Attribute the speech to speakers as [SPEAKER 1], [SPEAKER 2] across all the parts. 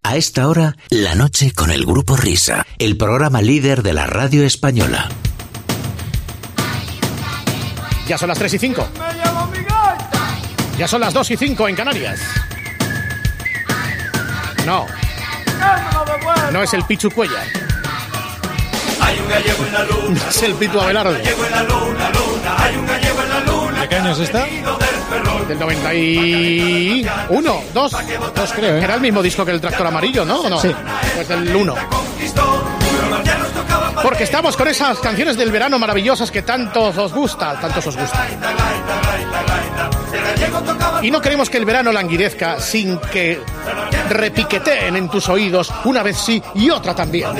[SPEAKER 1] A esta hora, La Noche con el Grupo Risa, el programa líder de la radio española.
[SPEAKER 2] Ya son las 3:05. Ya son las 2:05 en Canarias. No es el Pichu Cuellar.
[SPEAKER 3] Hay un gallego en la luna.
[SPEAKER 2] Es el Pitu Abelardo.
[SPEAKER 3] Hay un gallego en la luna. Hay un gallego en la luna.
[SPEAKER 4] ¿De qué años está?
[SPEAKER 2] Del 91, 2 creo, ¿eh? Era el mismo disco que el Tractor Amarillo, ¿no? ¿O no?
[SPEAKER 4] Sí.
[SPEAKER 2] Pues del 1. Porque estamos con esas canciones del verano maravillosas que tantos os gusta. Y no queremos que el verano languidezca sin que repiqueteen en tus oídos una vez sí y otra también.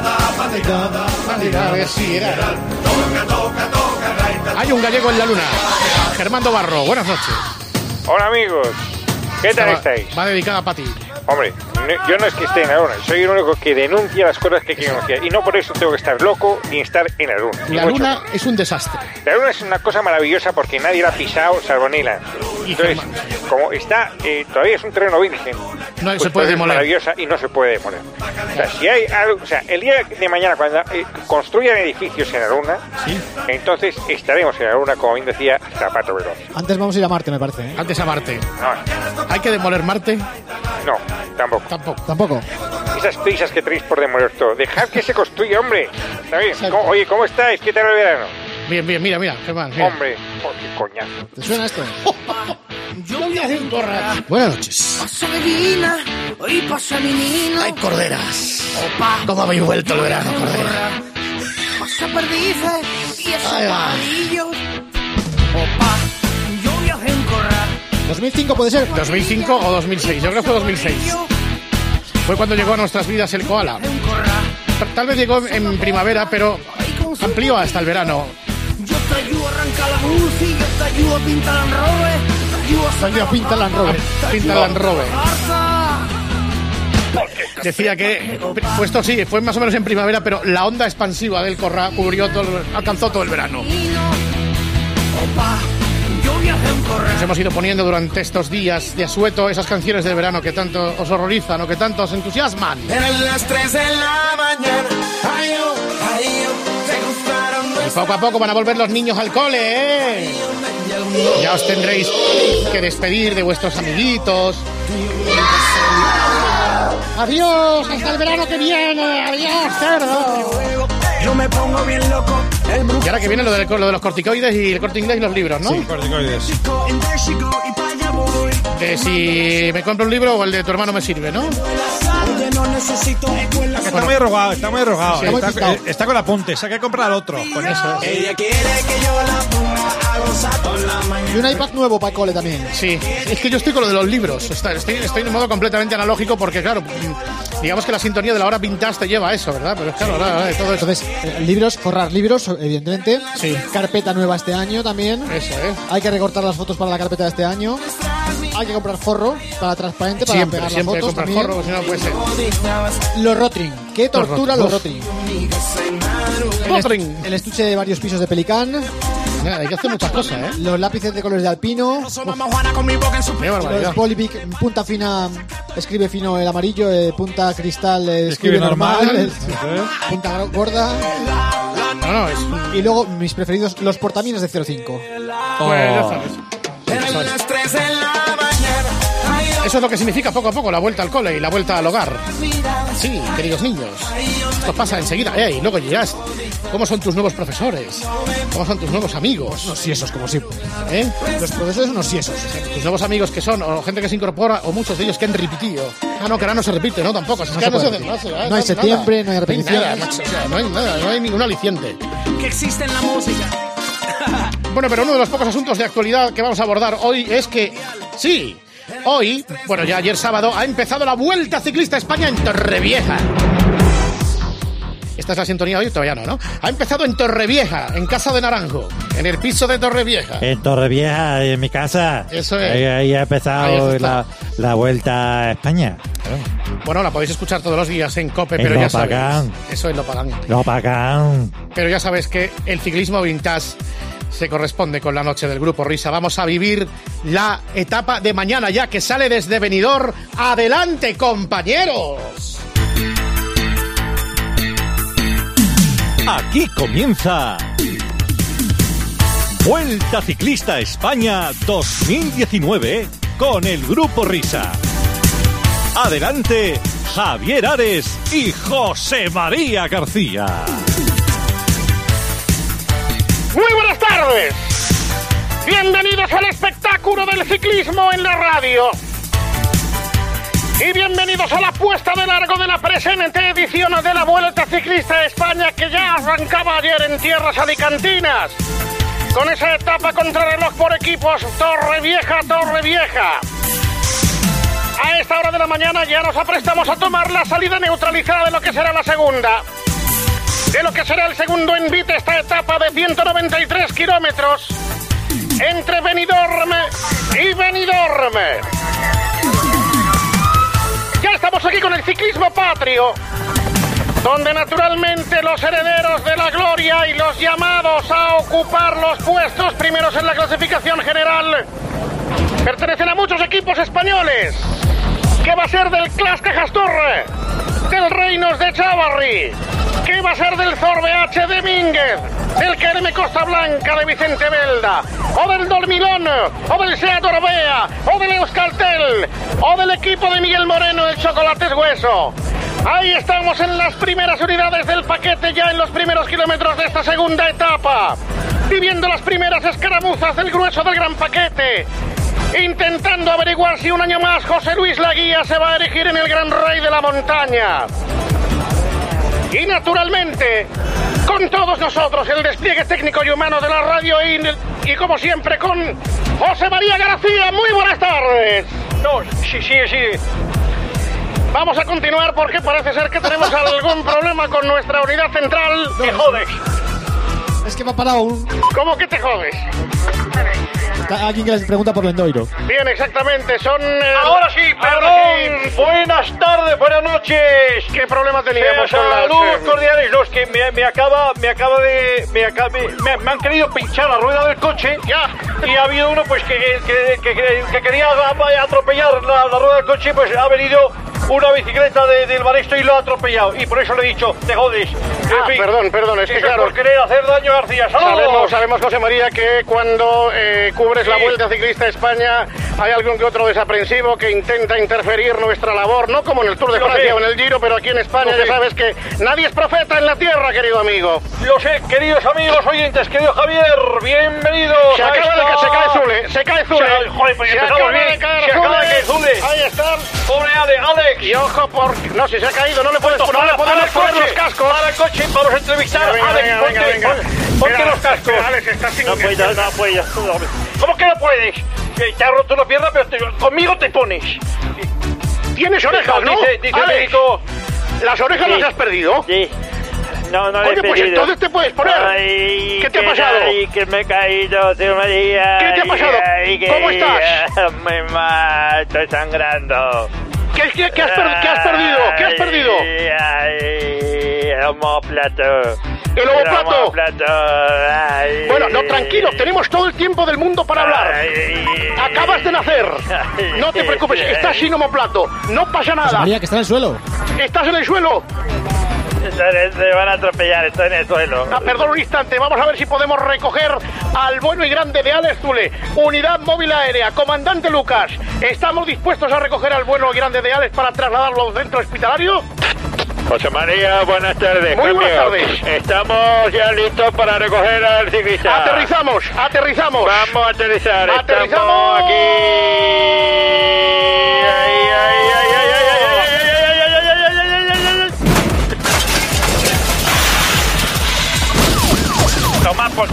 [SPEAKER 2] Hay un gallego en la luna. Germán Barro, buenas noches.
[SPEAKER 5] Hola amigos, ¿qué tal estáis?
[SPEAKER 2] Va dedicada para ti.
[SPEAKER 5] Hombre, yo no es que esté en la luna, soy el único que denuncia las cosas que quiero denunciar. Y no por eso tengo que estar loco ni estar en la luna.
[SPEAKER 2] La luna es un desastre.
[SPEAKER 5] La luna es una cosa maravillosa porque nadie la ha pisado salvo Neil Armstrong. Entonces, como está, todavía es un terreno virgen.
[SPEAKER 2] No
[SPEAKER 5] pues
[SPEAKER 2] se puede demoler.
[SPEAKER 5] Es maravillosa y no se puede demoler. O sea, si hay algo, o sea, el día de mañana cuando construyan edificios en la luna, ¿sí? Entonces estaremos en la luna, como bien decía Zapato Veloz.
[SPEAKER 4] Antes vamos a ir a Marte, me parece, ¿eh?
[SPEAKER 2] Antes a Marte.
[SPEAKER 5] No.
[SPEAKER 2] ¿Hay que demoler Marte?
[SPEAKER 5] No, tampoco.
[SPEAKER 4] Tampoco.
[SPEAKER 5] Esas prisas que tenéis por demoler todo. Dejad que se construya, hombre. ¿Está bien? Oye, ¿cómo estáis? ¿Qué tal el verano?
[SPEAKER 2] Bien, mira, Germán. Mira.
[SPEAKER 5] Hombre, qué coñazo.
[SPEAKER 4] ¿Te suena esto?
[SPEAKER 2] Yo voy a hacer un borracho.
[SPEAKER 4] Buenas noches.
[SPEAKER 6] Pasa Medina, hoy pasa Menino.
[SPEAKER 2] Hay corderas.
[SPEAKER 6] Opa.
[SPEAKER 2] ¿Cómo habéis vuelto el verano, cordera?
[SPEAKER 6] Pasa perdices y esos
[SPEAKER 2] Ahí va.
[SPEAKER 6] pajarillos. Opa, yo viajé en corral.
[SPEAKER 4] 2005 puede ser.
[SPEAKER 2] 2005 o 2006. Yo creo que fue 2006. Fue cuando llegó a nuestras vidas el koala. Tal vez llegó en primavera, pero amplió hasta el verano.
[SPEAKER 6] Yo te ayudo a arrancar la música, yo te ayudo a pintar Land Rover.
[SPEAKER 2] Pinta Land Rover. Decía que, pues esto sí, fue más o menos en primavera, pero la onda expansiva del Corra alcanzó todo el verano. Nos hemos ido poniendo durante estos días de asueto esas canciones del verano que tanto os horrorizan o que tanto os entusiasman.
[SPEAKER 3] Eran las 3 de la mañana.
[SPEAKER 2] Y poco a poco van a volver los niños al cole, ¿eh? Ya os tendréis que despedir de vuestros amiguitos. Adiós, hasta el verano que viene. Adiós, cerdo.
[SPEAKER 3] Yo me pongo bien loco.
[SPEAKER 2] Y ahora que viene lo de los corticoides y el Corte Inglés y los libros, ¿no?
[SPEAKER 4] Sí, corticoides.
[SPEAKER 2] De si me compro un libro o el de tu hermano me sirve, ¿no?
[SPEAKER 4] Está muy rogado.
[SPEAKER 2] Sí,
[SPEAKER 4] Está con apuntes, hay que comprar otro. Con eso.
[SPEAKER 3] Ella quiere que yo la ponga a gozar toda la mañana.
[SPEAKER 4] Y un iPad nuevo para el cole también.
[SPEAKER 2] Sí, es que yo estoy con lo de los libros. Estoy de modo completamente analógico porque, claro, digamos que la sintonía de la hora vintage te lleva a eso, ¿verdad? Pero es claro, ahora todo eso.
[SPEAKER 4] Entonces, libros, forrar libros, evidentemente.
[SPEAKER 2] Sí.
[SPEAKER 4] Carpeta nueva este año también.
[SPEAKER 2] Eso, ¿eh?
[SPEAKER 4] Hay que recortar las fotos para la carpeta de este año. Hay que comprar forro para transparente para pegar las
[SPEAKER 2] Siempre
[SPEAKER 4] fotos
[SPEAKER 2] comprar
[SPEAKER 4] también.
[SPEAKER 2] forro, si no puede ser.
[SPEAKER 4] Los Rotring. Qué tortura los Rotring.
[SPEAKER 2] Rotring.
[SPEAKER 4] El estuche de varios pisos de Pelicán.
[SPEAKER 2] Mira, hay que hacer muchas cosas, ¿eh?
[SPEAKER 4] Los lápices de colores de Alpino.
[SPEAKER 2] Qué barbaridad.
[SPEAKER 4] Los Polipic, punta fina escribe fino el amarillo, punta cristal escribe
[SPEAKER 7] normal.
[SPEAKER 4] normal, punta gorda.
[SPEAKER 2] No, es...
[SPEAKER 4] Y luego mis preferidos, los portamines de 05.
[SPEAKER 2] Pues ya sabes. Eso es lo que significa poco a poco la vuelta al cole y la vuelta al hogar. Sí, queridos niños, esto pasa enseguida, y luego llegas. ¿Cómo son tus nuevos profesores? ¿Cómo son tus nuevos amigos?
[SPEAKER 4] Unos siesos, como siempre.
[SPEAKER 2] Los profesores unos siesos. Tus nuevos amigos que son, o gente que se incorpora, o muchos de ellos que han repetido. Ah, no, que ahora no se repite, ¿no? Tampoco.
[SPEAKER 4] No hay septiembre, no hay repetición.
[SPEAKER 2] No hay nada, no hay ningún aliciente.
[SPEAKER 6] Que existe en la música.
[SPEAKER 2] Bueno, pero uno de los pocos asuntos de actualidad que vamos a abordar hoy es que, sí, hoy, bueno, ya ayer sábado, ha empezado la Vuelta Ciclista a España en Torrevieja. Esta es la sintonía hoy, todavía no, ¿no? Ha empezado en Torrevieja, en Casa de Naranjo, en el piso de Torrevieja.
[SPEAKER 7] En Torrevieja, en mi casa.
[SPEAKER 2] Eso es.
[SPEAKER 7] Ahí ha empezado
[SPEAKER 2] Ahí está.
[SPEAKER 7] la Vuelta a España.
[SPEAKER 2] Bueno, la podéis escuchar todos los días en COPE,
[SPEAKER 7] En
[SPEAKER 2] pero ya
[SPEAKER 7] Lopagán.
[SPEAKER 2] sabéis. Eso es Lopagán.
[SPEAKER 7] Lopagán.
[SPEAKER 2] Pero ya sabes que el ciclismo vintage se corresponde con la noche del Grupo Risa. Vamos a vivir la etapa de mañana ya, que sale desde Benidorm. ¡Adelante, compañeros!
[SPEAKER 8] Aquí comienza Vuelta Ciclista España 2019 con el Grupo Risa. Adelante, Javier Ares y José María García.
[SPEAKER 2] Muy buenas tardes. Bienvenidos al espectáculo del ciclismo en la radio. Y bienvenidos a la puesta de largo de la presente edición de la Vuelta Ciclista España, que ya arrancaba ayer en tierras alicantinas, con esa etapa contrarreloj por equipos Torrevieja. A esta hora de la mañana ya nos aprestamos a tomar la salida neutralizada de lo que será la segunda. De lo que será el segundo envite, esta etapa de 193 kilómetros entre Benidorm y Benidorm. Ya estamos aquí con el ciclismo patrio, donde naturalmente los herederos de la gloria y los llamados a ocupar los puestos primeros en la clasificación general pertenecen a muchos equipos españoles. ¿Qué va a ser del Clas Cajasturre, del Reinos de Chavarri? ¿Qué va a ser del Zorbe H de Mínguez, del KLM Costa Blanca de Vicente Belda, o del Dormilón, o del Seat Orbea, o del Euskaltel, o del equipo de Miguel Moreno, el Chocolates Hueso? Ahí estamos en las primeras unidades del paquete, ya en los primeros kilómetros de esta segunda etapa, viviendo las primeras escaramuzas del grueso del gran paquete, intentando averiguar si un año más José Luis Laguía se va a erigir en el gran rey de la montaña. Y naturalmente, con todos nosotros, el despliegue técnico y humano de la radio y como siempre, con José María García. Muy buenas tardes.
[SPEAKER 5] No, sí.
[SPEAKER 2] Vamos a continuar porque parece ser que tenemos algún problema con nuestra unidad central.
[SPEAKER 5] ¡Me jodes!
[SPEAKER 4] Es que me ha parado un...
[SPEAKER 2] ¿Cómo que te jodes?
[SPEAKER 4] Alguien que les pregunta por Lendoiro.
[SPEAKER 2] Bien, exactamente, son...
[SPEAKER 5] Ahora sí, perdón.
[SPEAKER 2] Sí.
[SPEAKER 5] Buenas tardes, buenas noches.
[SPEAKER 2] ¿Qué problema teníamos con las...
[SPEAKER 5] Saludos cordiales. Los que me han querido pinchar la rueda del coche.
[SPEAKER 2] Ya.
[SPEAKER 5] Y ha habido uno pues que quería atropellar la rueda del coche, pues ha venido una bicicleta del Baresto y lo ha atropellado. Y por eso le he dicho, te jodes.
[SPEAKER 2] Ah, perdón, es que
[SPEAKER 5] eso
[SPEAKER 2] claro...
[SPEAKER 5] por querer hacer daño a García. ¡Saludos!
[SPEAKER 2] Sabemos, José María, que cuando cubres la Vuelta Ciclista España hay algún que otro desaprensivo que intenta interferir nuestra labor, no como en el Tour de Francia o en el Giro, pero aquí en España ya sabes que nadie es profeta en la tierra, querido amigo.
[SPEAKER 5] Lo sé, queridos amigos oyentes, querido Javier, bienvenidos.
[SPEAKER 2] Se acaba de que se cae Zule.
[SPEAKER 5] Joder, pues empezamos bien. Se acaba de caer Zule.
[SPEAKER 2] Ahí está.
[SPEAKER 5] Pobre Alex.
[SPEAKER 2] Y ojo, no, si se ha caído, no le podemos poner los cascos.
[SPEAKER 5] Para el coche, vamos a entrevistar a Alex. Ponte los cascos.
[SPEAKER 2] Alex, estás sin...
[SPEAKER 5] No puedo. ¿Cómo que no puedes? Te has roto una pierna, pero conmigo te pones.
[SPEAKER 2] Tienes orejas, ¿no?
[SPEAKER 5] Dice México.
[SPEAKER 2] ¿Las orejas las has perdido?
[SPEAKER 9] Sí. No le he
[SPEAKER 2] Oye, pues
[SPEAKER 9] pedido.
[SPEAKER 2] entonces te puedes poner.
[SPEAKER 9] Ay,
[SPEAKER 2] ¿Qué te ha pasado?
[SPEAKER 9] Ay, que me he caído, tío María.
[SPEAKER 2] ¿Qué te ha pasado? ¿Cómo estás?
[SPEAKER 9] Muy mal, estoy sangrando.
[SPEAKER 2] ¿Qué has perdido? ¿Qué has perdido?
[SPEAKER 9] Ay, el omóplato.
[SPEAKER 2] ¿El omoplato?
[SPEAKER 9] Ay.
[SPEAKER 2] Bueno, no, tranquilo, tenemos todo el tiempo del mundo para hablar.
[SPEAKER 9] Ay.
[SPEAKER 2] Acabas de nacer. No te preocupes, estás sin omoplato. No pasa nada.
[SPEAKER 4] María, que está en el suelo.
[SPEAKER 2] ¿Estás en el suelo?
[SPEAKER 9] Se van a atropellar, estoy en el suelo.
[SPEAKER 2] Perdón un instante, vamos a ver si podemos recoger al bueno y grande de Alex Zule. Unidad móvil aérea, comandante Lucas. ¿Estamos dispuestos a recoger al bueno y grande de Alex para trasladarlo al centro hospitalario?
[SPEAKER 9] José María, buenas tardes.
[SPEAKER 2] Muy buenas tardes.
[SPEAKER 9] Estamos ya listos para recoger al ciclista.
[SPEAKER 2] Aterrizamos.
[SPEAKER 9] Vamos a aterrizar.
[SPEAKER 2] Aterrizamos.
[SPEAKER 9] Estamos aquí. Toma por...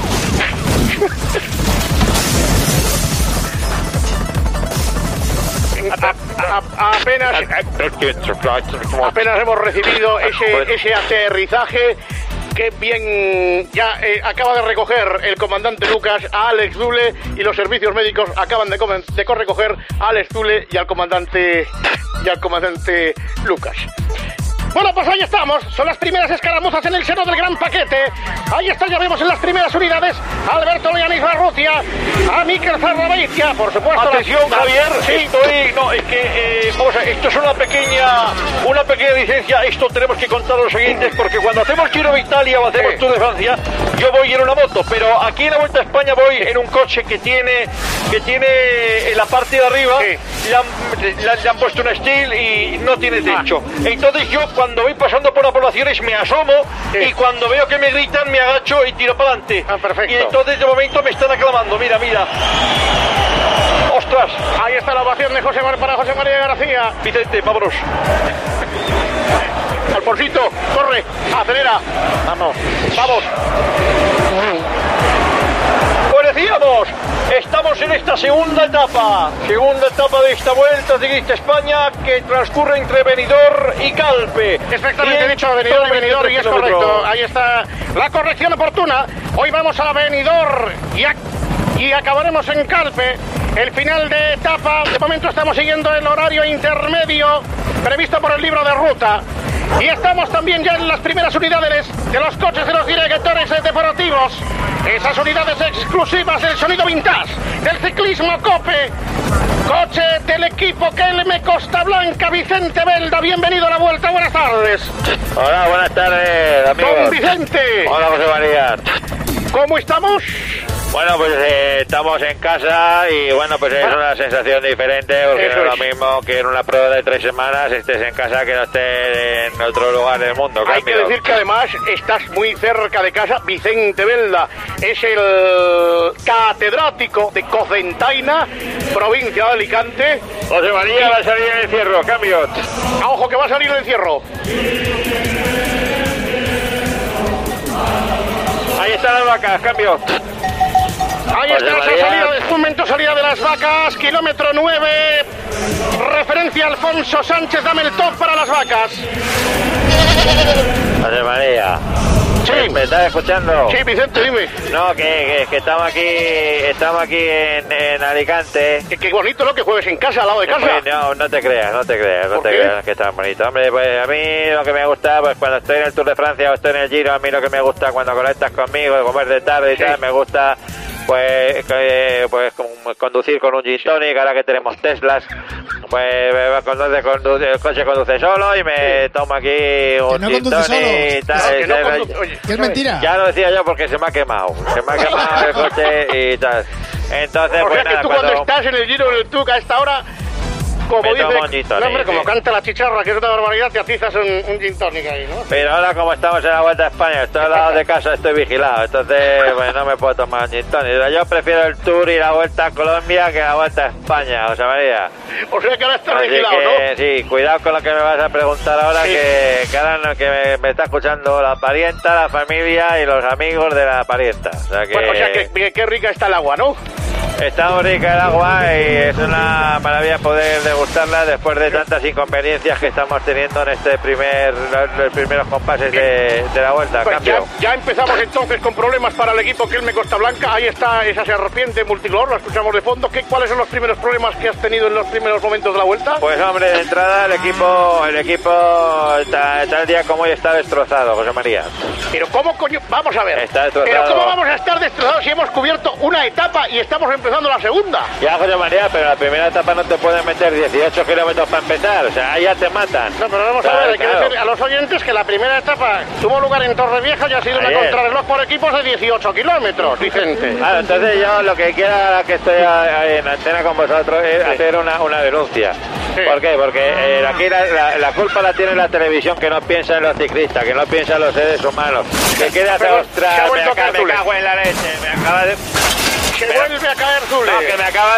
[SPEAKER 2] Apenas hemos recibido ese aterrizaje. Que bien, ya acaba de recoger el comandante Lucas a Alex Zule y los servicios médicos acaban de recoger a Alex Zule y al comandante Lucas. Bueno, pues ahí estamos. Son las primeras escaramuzas en el seno del gran paquete. Ahí está, ya vemos en las primeras unidades a Alberto Leanis Barrutia, a Mikel Zarrabeitia, por supuesto.
[SPEAKER 10] Atención, Javier.
[SPEAKER 2] Sí.
[SPEAKER 10] Vamos a ver, esto es una pequeña licencia. Esto tenemos que contar a los oyentes, porque cuando hacemos Giro de Italia o hacemos Tour de Francia, yo voy en una moto, pero aquí en la Vuelta a España voy en un coche que tiene en la parte de arriba, le han puesto un steel y no tiene techo. Entonces yo cuando voy pasando por las poblaciones me asomo y cuando veo que me gritan me agacho y tiro para adelante.
[SPEAKER 2] Perfecto.
[SPEAKER 10] Y entonces de momento me están aclamando, mira. ¡Ostras!
[SPEAKER 2] Ahí está la ovación de para José María García.
[SPEAKER 10] Vicente, vámonos.
[SPEAKER 2] Alfonsito, corre, acelera. Vamos.
[SPEAKER 10] Pues decíamos, estamos en esta segunda etapa de esta Vuelta Ciclista España que transcurre entre Benidorm y Calpe.
[SPEAKER 2] Exactamente dicho, Benidorm y es correcto. Ahí está la corrección oportuna. Hoy vamos a Benidorm y acabaremos en Calpe. El final de etapa, de momento estamos siguiendo el horario intermedio previsto por el libro de ruta. Y estamos también ya en las primeras unidades de los coches de los directores deportivos. Esas unidades exclusivas del sonido vintage, del ciclismo COPE. Coche del equipo KLM Costa Blanca, Vicente Belda. Bienvenido a la Vuelta, buenas tardes.
[SPEAKER 11] Hola, buenas tardes, amigos.
[SPEAKER 2] Don Vicente.
[SPEAKER 11] Hola, José María.
[SPEAKER 2] ¿Cómo estamos?
[SPEAKER 11] Bueno, pues estamos en casa y bueno, pues es una sensación diferente porque no es lo mismo que en una prueba de 3 semanas estés en casa que no estés en otro lugar del mundo.
[SPEAKER 2] Hay que decir que además estás muy cerca de casa. Vicente Belda es el catedrático de Cocentaina, provincia de Alicante.
[SPEAKER 11] José María va a salir en el encierro, cambio.
[SPEAKER 2] Ojo que va a salir el encierro.
[SPEAKER 11] Ahí están las vacas, cambio.
[SPEAKER 2] Ahí está esa salida de momento, salida de las vacas, kilómetro 9, referencia Alfonso Sánchez, dame el top para las vacas.
[SPEAKER 11] José María.
[SPEAKER 2] Sí.
[SPEAKER 11] ¿Me estás escuchando?
[SPEAKER 2] Sí, Vicente, dime.
[SPEAKER 11] No, que estamos aquí en Alicante.
[SPEAKER 2] Qué bonito, ¿no? Que juegues en casa, al lado de casa.
[SPEAKER 11] No te creas que es tan bonito. Hombre, pues a mí lo que me gusta, pues cuando estoy en el Tour de Francia o estoy en el Giro, a mí lo que me gusta cuando conectas conmigo, comer de tarde y tal, me gusta pues conducir con un gin tonic, ahora que tenemos Teslas, pues el coche conduce solo y me tomo aquí un gin tonic y tal.
[SPEAKER 4] Que es mentira.
[SPEAKER 11] Ya lo decía yo porque se me ha quemado el coche y tal. Entonces,
[SPEAKER 2] o
[SPEAKER 11] pues
[SPEAKER 2] sea que
[SPEAKER 11] nada,
[SPEAKER 2] tú cuando estás en el Giro del Tuc a esta hora, como dice, como canta la chicharra, que es una barbaridad, te atizas un gin tonic ahí, ¿no?
[SPEAKER 11] Pero ahora como estamos en la Vuelta a España, estoy al lado de casa, estoy vigilado, entonces pues no me puedo tomar un gin tonic. Yo prefiero el Tour y la Vuelta a Colombia que la Vuelta a España, José María.
[SPEAKER 2] O sea que ahora estás
[SPEAKER 11] así
[SPEAKER 2] vigilado,
[SPEAKER 11] que,
[SPEAKER 2] ¿no?
[SPEAKER 11] Sí, cuidado con lo que me vas a preguntar ahora, que ahora que me está escuchando la parienta, la familia y los amigos de la parienta. O sea que,
[SPEAKER 2] bueno, o sea que qué rica está el agua, ¿no?
[SPEAKER 11] Está muy rica el agua y es una maravilla poder degustarla después de tantas inconveniencias que estamos teniendo en los primeros compases de la Vuelta.
[SPEAKER 2] Pues ya empezamos entonces con problemas para el equipo KLM Costa Blanca. Ahí está esa serpiente multicolor, la escuchamos de fondo. ¿Cuáles son los primeros problemas que has tenido en los primeros momentos de la Vuelta?
[SPEAKER 11] Pues hombre, de entrada el equipo tal día como hoy está destrozado, José María.
[SPEAKER 2] Pero ¿cómo coño? Vamos a ver.
[SPEAKER 11] Está destrozado.
[SPEAKER 2] Pero ¿cómo vamos a estar destrozados si hemos cubierto una etapa y estamos empezando la segunda?
[SPEAKER 11] Ya, José María, pero la primera etapa no te pueden meter 18 kilómetros para empezar, o sea, ahí ya te matan.
[SPEAKER 2] No, pero vamos a ver, hay que decir a los oyentes que la primera etapa tuvo lugar en Torrevieja y ha sido una contrarreloj por equipos de 18 kilómetros, Vicente.
[SPEAKER 11] Claro, entonces yo lo que quiero ahora que estoy en antena con vosotros es hacer una denuncia. Sí. ¿Por qué? Porque aquí la culpa la tiene la televisión, que no piensa en los ciclistas, que no piensa en los seres humanos. Que queda ostras, me cago en la leche, me acaba de...
[SPEAKER 2] Que vuelve a caer Zule.
[SPEAKER 11] No, que me acaba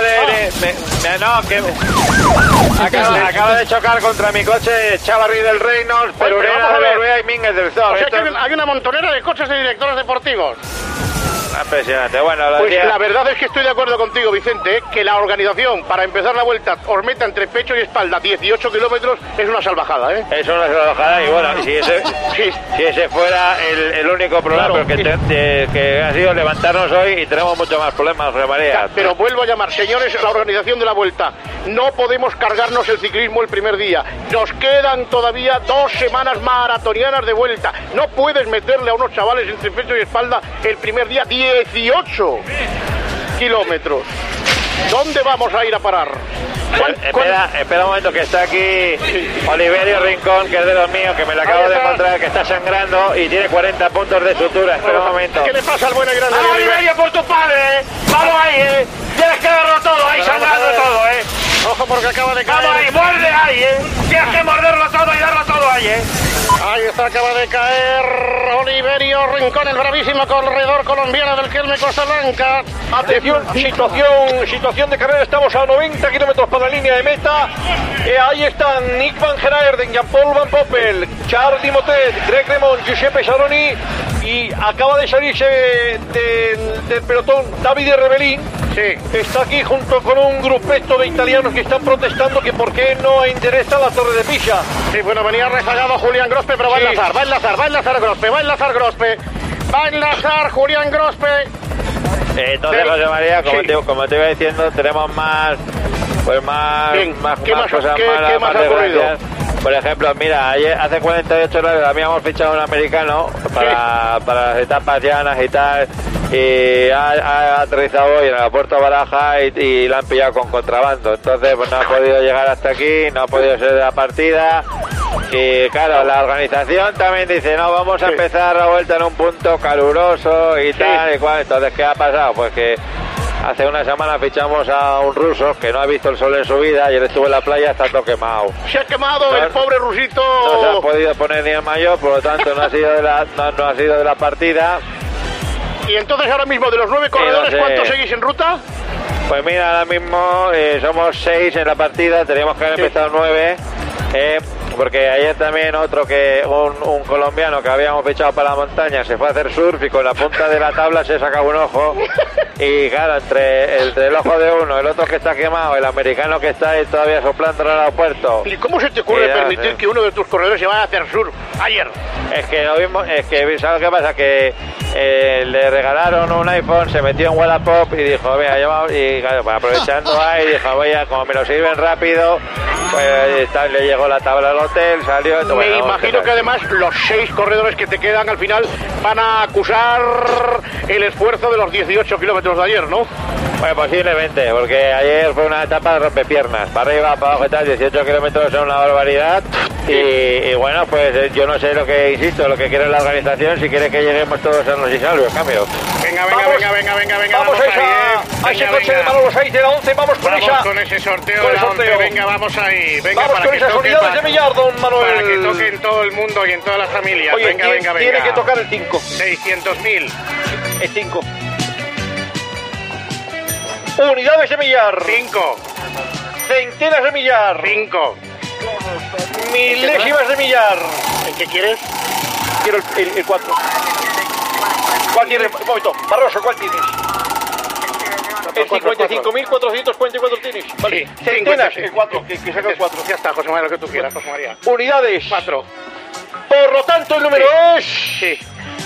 [SPEAKER 11] acaba de chocar contra mi coche Chavarri del Reynolds, Perurena de Loruea y Mínguez del Sol.
[SPEAKER 2] O sea que hay una montonera de coches de directores deportivos.
[SPEAKER 11] Impresionante. Bueno,
[SPEAKER 12] pues la verdad es que estoy de acuerdo contigo, Vicente, que la organización para empezar la vuelta os meta entre pecho y espalda 18 kilómetros es una salvajada, ¿eh?
[SPEAKER 11] Es una salvajada y bueno, si ese fuera el único problema, claro, que ha sido levantarnos hoy y tenemos mucho más problemas, José María.
[SPEAKER 12] Pero vuelvo a llamar, señores, la organización de la vuelta, no podemos cargarnos el ciclismo el primer día. Nos quedan todavía 2 semanas maratonianas de vuelta. No puedes meterle a unos chavales entre pecho y espalda el primer día 18 kilómetros. ¿Dónde vamos a ir a parar?
[SPEAKER 11] Espera un momento, que está aquí Oliverio Rincón, que es de los míos, que me lo acabo de encontrar, que está sangrando y tiene 40 puntos de sutura. Espera un momento.
[SPEAKER 12] ¿Qué le pasa al buen y grande?
[SPEAKER 10] ¡Vamos, Oliverio, por tu padre! ¡Vamos ahí, Tienes que darlo todo ahí, sangrando todo,
[SPEAKER 12] Ojo, porque acaba de caer.
[SPEAKER 10] ¡Vamos ahí, muerde ahí, Tienes que morderlo todo y darlo todo ahí,
[SPEAKER 12] Ahí está, acaba de caer Oliverio Rincón, el bravísimo corredor colombiano del Kelme Costa Blanca.
[SPEAKER 10] Atención, situación de carrera, estamos a 90 kilómetros para la línea de meta. Ahí están Nick Van Geraerden, Jean-Paul Van Poppel, Charles Motet, Greg LeMond, Giuseppe Saroni, y acaba de salirse del pelotón Davide Rebellin.
[SPEAKER 12] Sí.
[SPEAKER 10] Está aquí junto con un grupeto de italianos que están protestando que por qué no endereza la Torre de Pisa.
[SPEAKER 12] Sí, bueno, venía rezagado Julián Grospe, pero va a enlazar Grospe, va a enlazar Julián Grospe.
[SPEAKER 11] Entonces, José María, como te iba diciendo, tenemos más cosas, más desgracias. Por ejemplo, mira, ayer, hace 48 horas habíamos fichado un americano para las etapas llanas y tal, y ha aterrizado hoy en el aeropuerto Baraja y la han pillado con contrabando. Entonces, pues no ha podido llegar hasta aquí, no ha podido ser de la partida. Y claro, la organización también dice, no, vamos a empezar la vuelta en un punto caluroso y tal y cual. Entonces, ¿qué ha pasado? Pues que hace una semana fichamos a un ruso que no ha visto el sol en su vida y él estuvo en la playa, está todo quemado.
[SPEAKER 12] Se ha quemado el pobre rusito.
[SPEAKER 11] No se ha podido poner ni el maillot, por lo tanto no ha sido de la partida.
[SPEAKER 12] Y entonces ahora mismo de los 9 corredores, no sé, ¿cuántos seguís en ruta?
[SPEAKER 11] Pues mira, ahora mismo somos 6 en la partida, teníamos que haber empezado 9. Porque ayer también un colombiano que habíamos fichado para la montaña se fue a hacer surf y con la punta de la tabla se sacaba un ojo. Y claro, entre el ojo de uno, el otro que está quemado, el americano que está ahí todavía soplando en el aeropuerto.
[SPEAKER 12] ¿Y cómo se te ocurre permitir que uno de tus corredores se vaya a hacer surf ayer?
[SPEAKER 11] Es que lo mismo, ¿sabes qué pasa? Que le regalaron un iPhone, se metió en Wallapop y dijo, venga, y claro, aprovechando ahí, dijo, como me lo sirven rápido, pues le llegó la tabla al hotel, salió.
[SPEAKER 12] Me imagino que además los 6 corredores que te quedan al final van a acusar el esfuerzo de los 18 kilómetros de ayer, ¿no?
[SPEAKER 11] Bueno, posiblemente, porque ayer fue una etapa de rompepiernas, para arriba, para abajo y tal, 18 kilómetros son una barbaridad. Y bueno, pues yo no sé lo que quiere la organización, si quiere que lleguemos todos a los y salvos, cambio.
[SPEAKER 12] Venga.
[SPEAKER 10] Vamos a ese coche de Manolo Saiz de la 11, vamos
[SPEAKER 12] con ese sorteo de la 11, venga, vamos ahí. Venga,
[SPEAKER 10] vamos
[SPEAKER 12] para
[SPEAKER 10] con esas unidades de millar, don Manuel.
[SPEAKER 12] Para que toque en todo el mundo y en todas las familias.
[SPEAKER 10] Oye, venga. Tiene que tocar el 5.
[SPEAKER 12] 600.000.
[SPEAKER 10] El 5. Unidades de millar.
[SPEAKER 12] 5.
[SPEAKER 10] Centenas de millar.
[SPEAKER 12] 5.
[SPEAKER 10] Milésimas de millar.
[SPEAKER 12] ¿Qué quieres?
[SPEAKER 10] Quiero el 4. ¿Cuál tienes? Un momento. Barroso, ¿cuál tienes? El 55.444 tienes. Vale.
[SPEAKER 12] Sí,
[SPEAKER 10] centenas. El 4. Que saca el 4.
[SPEAKER 12] Ya está, José María, lo que tú quieras, José María.
[SPEAKER 10] Unidades.
[SPEAKER 12] 4.
[SPEAKER 10] Por lo tanto, el número es...
[SPEAKER 12] Sí.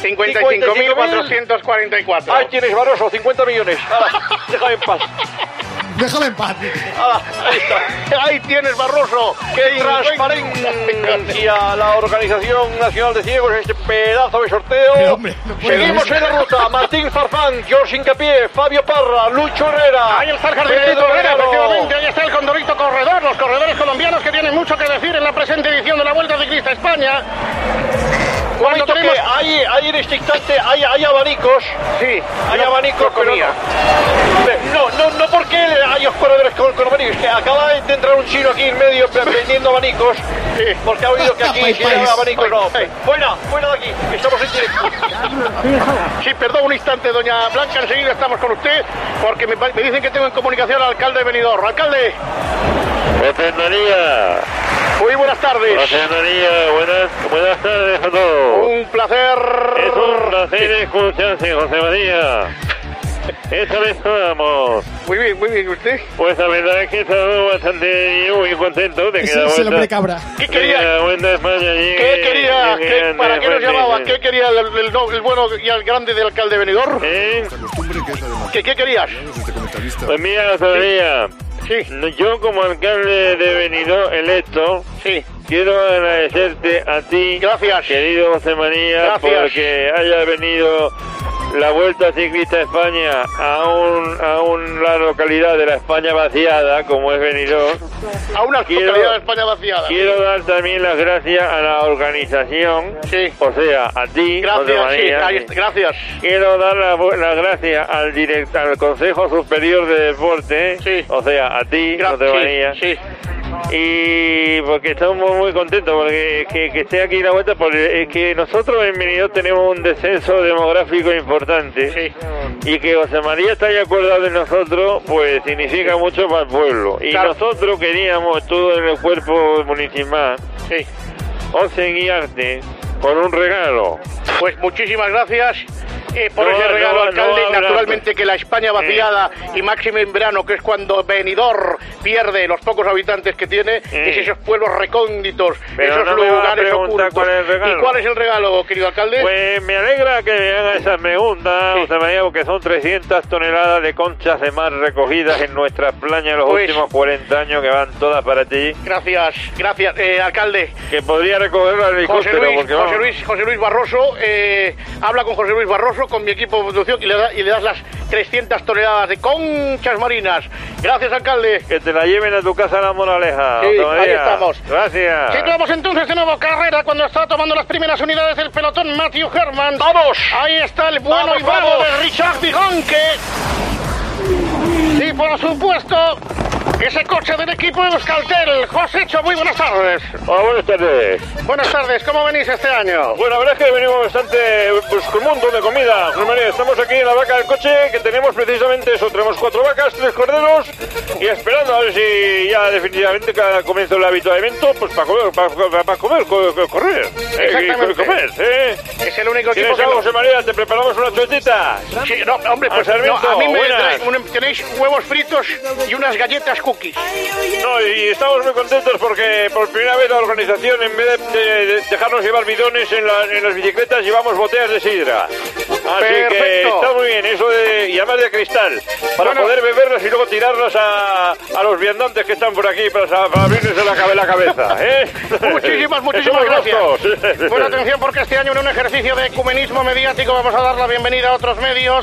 [SPEAKER 12] 55.444.
[SPEAKER 10] Ahí tienes, Barroso, 50 millones. Ahora, déjame en paz.
[SPEAKER 4] Déjame en paz.
[SPEAKER 10] Ahí está.
[SPEAKER 12] Ahí tienes, Barroso.
[SPEAKER 10] ¡Qué transparencia! La Organización Nacional de Ciegos en este pedazo de sorteo.
[SPEAKER 4] Hombre,
[SPEAKER 10] seguimos en la ruta. Martín Farfán, George Incapié, Fabio Parra, Lucho Herrera.
[SPEAKER 12] Ahí está el Jardinito Herrera, efectivamente. Ahí está el Condorito Corredor. Los corredores colombianos que tienen mucho que decir en la presente edición de la Vuelta Ciclista España.
[SPEAKER 10] Cuando tenemos... hay en este instante hay abanicos.
[SPEAKER 12] Sí,
[SPEAKER 10] hay abanicos, pero no porque hay los corredores con abanicos. Que acaba de entrar un chino aquí en medio vendiendo abanicos. Sí. Porque ha oído que aquí si hay abanicos no. Fuera de aquí, estamos en directo.
[SPEAKER 12] Sí, perdón un instante, doña Blanca, enseguida estamos con usted, porque me dicen que tengo en comunicación al alcalde de Benidorm. ¡Alcalde!
[SPEAKER 11] María.
[SPEAKER 12] Muy buenas tardes.
[SPEAKER 11] María, buenas tardes a todos.
[SPEAKER 12] Un placer.
[SPEAKER 11] Es un placer escucharse, José María.
[SPEAKER 10] Esta vez vamos.
[SPEAKER 12] Muy bien, ¿usted?
[SPEAKER 10] Pues la verdad es que estamos bastante muy contentos de que
[SPEAKER 4] Ese es el hombre cabra.
[SPEAKER 12] ¿Qué quería?
[SPEAKER 10] La Vuelta a España allí.
[SPEAKER 12] ¿Qué quería? ¿Para qué nos llamaba?
[SPEAKER 10] Sí.
[SPEAKER 12] ¿Qué quería el bueno y el grande del alcalde de Benidorm? ¿Qué querías?
[SPEAKER 10] Pues mira, todavía.
[SPEAKER 12] Sí.
[SPEAKER 10] Yo como alcalde de Benidorm electo,
[SPEAKER 12] sí,
[SPEAKER 10] quiero agradecerte a ti,
[SPEAKER 12] gracias,
[SPEAKER 10] querido José María,
[SPEAKER 12] gracias,
[SPEAKER 10] porque haya venido la Vuelta Ciclista a España a una localidad de la España vaciada, como es Benidorm.
[SPEAKER 12] A una localidad de España vaciada.
[SPEAKER 10] Quiero dar también las gracias a la organización,
[SPEAKER 12] sí,
[SPEAKER 10] o sea, a ti,
[SPEAKER 12] gracias,
[SPEAKER 10] José María.
[SPEAKER 12] sí, gracias.
[SPEAKER 10] Quiero dar las gracias al Consejo Superior de Deporte,
[SPEAKER 12] sí,
[SPEAKER 10] o sea, a ti, José María.
[SPEAKER 12] Sí.
[SPEAKER 10] Y porque estamos muy contentos porque que esté aquí la vuelta, porque es que nosotros en Benidorm tenemos un descenso demográfico importante,
[SPEAKER 12] sí,
[SPEAKER 10] y que José María esté de acuerdo de nosotros pues significa mucho para el pueblo, y
[SPEAKER 12] claro,
[SPEAKER 10] nosotros queríamos todo en el cuerpo municipal,
[SPEAKER 12] sí,
[SPEAKER 10] guiarte con un regalo.
[SPEAKER 12] Pues muchísimas gracias por ese regalo, alcalde. Naturalmente que la España vaciada y máxime en verano, que es cuando Benidorm pierde los pocos habitantes que tiene, es esos pueblos recónditos,
[SPEAKER 10] pero
[SPEAKER 12] esos
[SPEAKER 10] no
[SPEAKER 12] lugares ocultos.
[SPEAKER 10] ¿Cuál es el regalo?
[SPEAKER 12] ¿Y cuál es el regalo, querido alcalde?
[SPEAKER 10] Pues me alegra que me haga esa pregunta, José María, porque son 300 toneladas de conchas de mar recogidas en nuestras playas en los últimos 40 años, que van todas para ti.
[SPEAKER 12] Gracias, alcalde.
[SPEAKER 10] Que podría recogerla el helicóptero.
[SPEAKER 12] José Luis Barroso, habla con José Luis Barroso, con mi equipo de producción, y le das las 300 toneladas de conchas marinas. Gracias, alcalde.
[SPEAKER 10] Que te la lleven a tu casa a La Moraleja.
[SPEAKER 12] Sí, ahí estamos.
[SPEAKER 10] Gracias.
[SPEAKER 12] Situamos entonces de nuevo carrera cuando está tomando las primeras unidades del pelotón Matthew Herman. ¡Vamos! Ahí está el bueno y bravo de Richard Vigonque. Y por supuesto, ese coche del equipo de Euskaltel. Josécho, muy buenas tardes.
[SPEAKER 10] Hola, buenas tardes.
[SPEAKER 12] Buenas tardes, ¿cómo venís este año?
[SPEAKER 10] Bueno, la verdad es que venimos bastante, pues con un montón de comida. José María, estamos aquí en la vaca del coche, que tenemos precisamente eso. Tenemos 4 vacas, 3 corderos, y esperando a ver si ya definitivamente cada comienzo el avituallamiento, pues para comer, correr.
[SPEAKER 12] Exactamente.
[SPEAKER 10] Comer,
[SPEAKER 12] Es el único equipo
[SPEAKER 10] que... algo, José María? ¿Te preparamos unas chuetitas?
[SPEAKER 12] Sí, no, hombre, pues no, a mí tenéis huevos fritos y unas galletas cookies.
[SPEAKER 10] No, y estamos muy contentos porque por primera vez la organización, en vez de dejarnos llevar bidones en las bicicletas, llevamos botellas de sidra. Así que está muy bien, eso y además de cristal, para poder beberlas y luego tirarlas a los viandantes que están por aquí para abrirles la cabeza.
[SPEAKER 12] Muchísimas gracias. Buena atención, porque este año, en un ejercicio de ecumenismo mediático, vamos a dar la bienvenida a otros medios.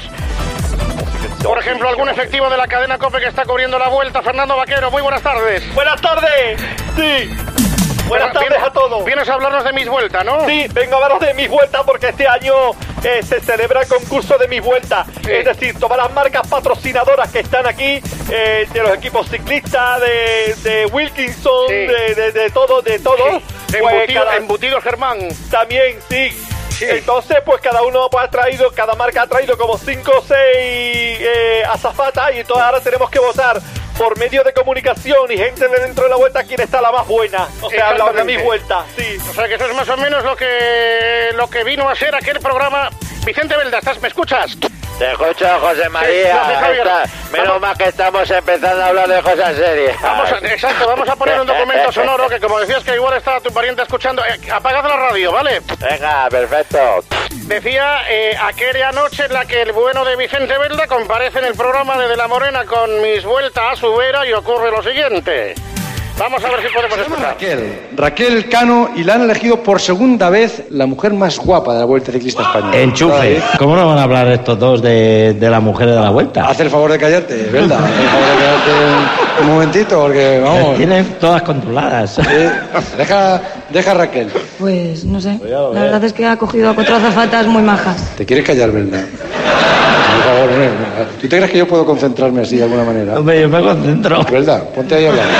[SPEAKER 12] Por ejemplo, algún efectivo de la cadena COPE que está cubriendo la vuelta. Fernando Vaquero, muy buenas tardes.
[SPEAKER 13] Buenas tardes. Sí. Buenas tardes a todos.
[SPEAKER 12] Vienes a hablarnos de Mis Vuelta, ¿no?
[SPEAKER 13] Sí, vengo a hablaros de Mis Vuelta porque este año se celebra el concurso de Mis Vuelta. Sí. Es decir, todas las marcas patrocinadoras que están aquí, de los equipos ciclistas, de Wilkinson, sí, de todo.
[SPEAKER 12] Sí. Embutidos Germán.
[SPEAKER 13] También, sí. Sí. Entonces, pues cada marca ha traído como 5 o 6 azafatas, y entonces ahora tenemos que votar por medio de comunicación y gente de dentro de la vuelta quién está la más buena. O sea, la de Mi Vuelta, sí.
[SPEAKER 12] O sea, que eso es más o menos lo que vino a ser aquel programa. Vicente Belda, ¿me escuchas?
[SPEAKER 11] Te escucho, José María. Menos mal que estamos empezando a hablar de cosas serias.
[SPEAKER 12] Vamos a poner un documento sonoro que, como decías, que igual estaba tu pariente escuchando. Apagad la radio, ¿vale?
[SPEAKER 11] Venga, perfecto.
[SPEAKER 12] Decía aquella noche en la que el bueno de Vicente Belda comparece en el programa de La Morena con Mis Vuelta a su vera, y ocurre lo siguiente. Vamos a ver si podemos escuchar.
[SPEAKER 14] Raquel Cano, y la han elegido por segunda vez la mujer más guapa de la Vuelta Ciclista Española.
[SPEAKER 7] Enchufe. ¿Cómo no van a hablar estos dos de las mujeres de la Vuelta?
[SPEAKER 14] Haz el favor de callarte, ¿verdad? Haz el favor de callarte un momentito, porque vamos.
[SPEAKER 7] Las tienen todas controladas.
[SPEAKER 14] Deja a Raquel.
[SPEAKER 15] Pues no sé. La verdad es que ha cogido a 4 azafatas muy majas.
[SPEAKER 14] ¿Te quieres callar, verdad? Por favor, ¿tú te crees que yo puedo concentrarme así de alguna manera?
[SPEAKER 7] Hombre, yo me concentro.
[SPEAKER 14] ¿Verdad? Ponte ahí a hablar.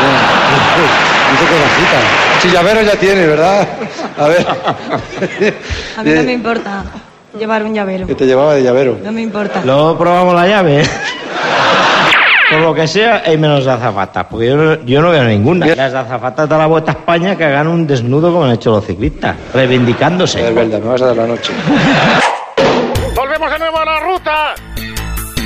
[SPEAKER 14] Dice que bajita. Si llavero ya tiene, ¿verdad? A ver.
[SPEAKER 15] A mí no me importa llevar un llavero.
[SPEAKER 14] Que te llevaba de llavero.
[SPEAKER 15] No me importa.
[SPEAKER 7] Luego probamos la llave. Por lo que sea, hay menos azafatas, porque yo no veo ninguna. Las azafatas de la Vuelta a España que hagan un desnudo como han hecho los ciclistas, reivindicándose.
[SPEAKER 14] Es verdad, me vas a dar la noche.
[SPEAKER 12] Volvemos de nuevo a la ruta.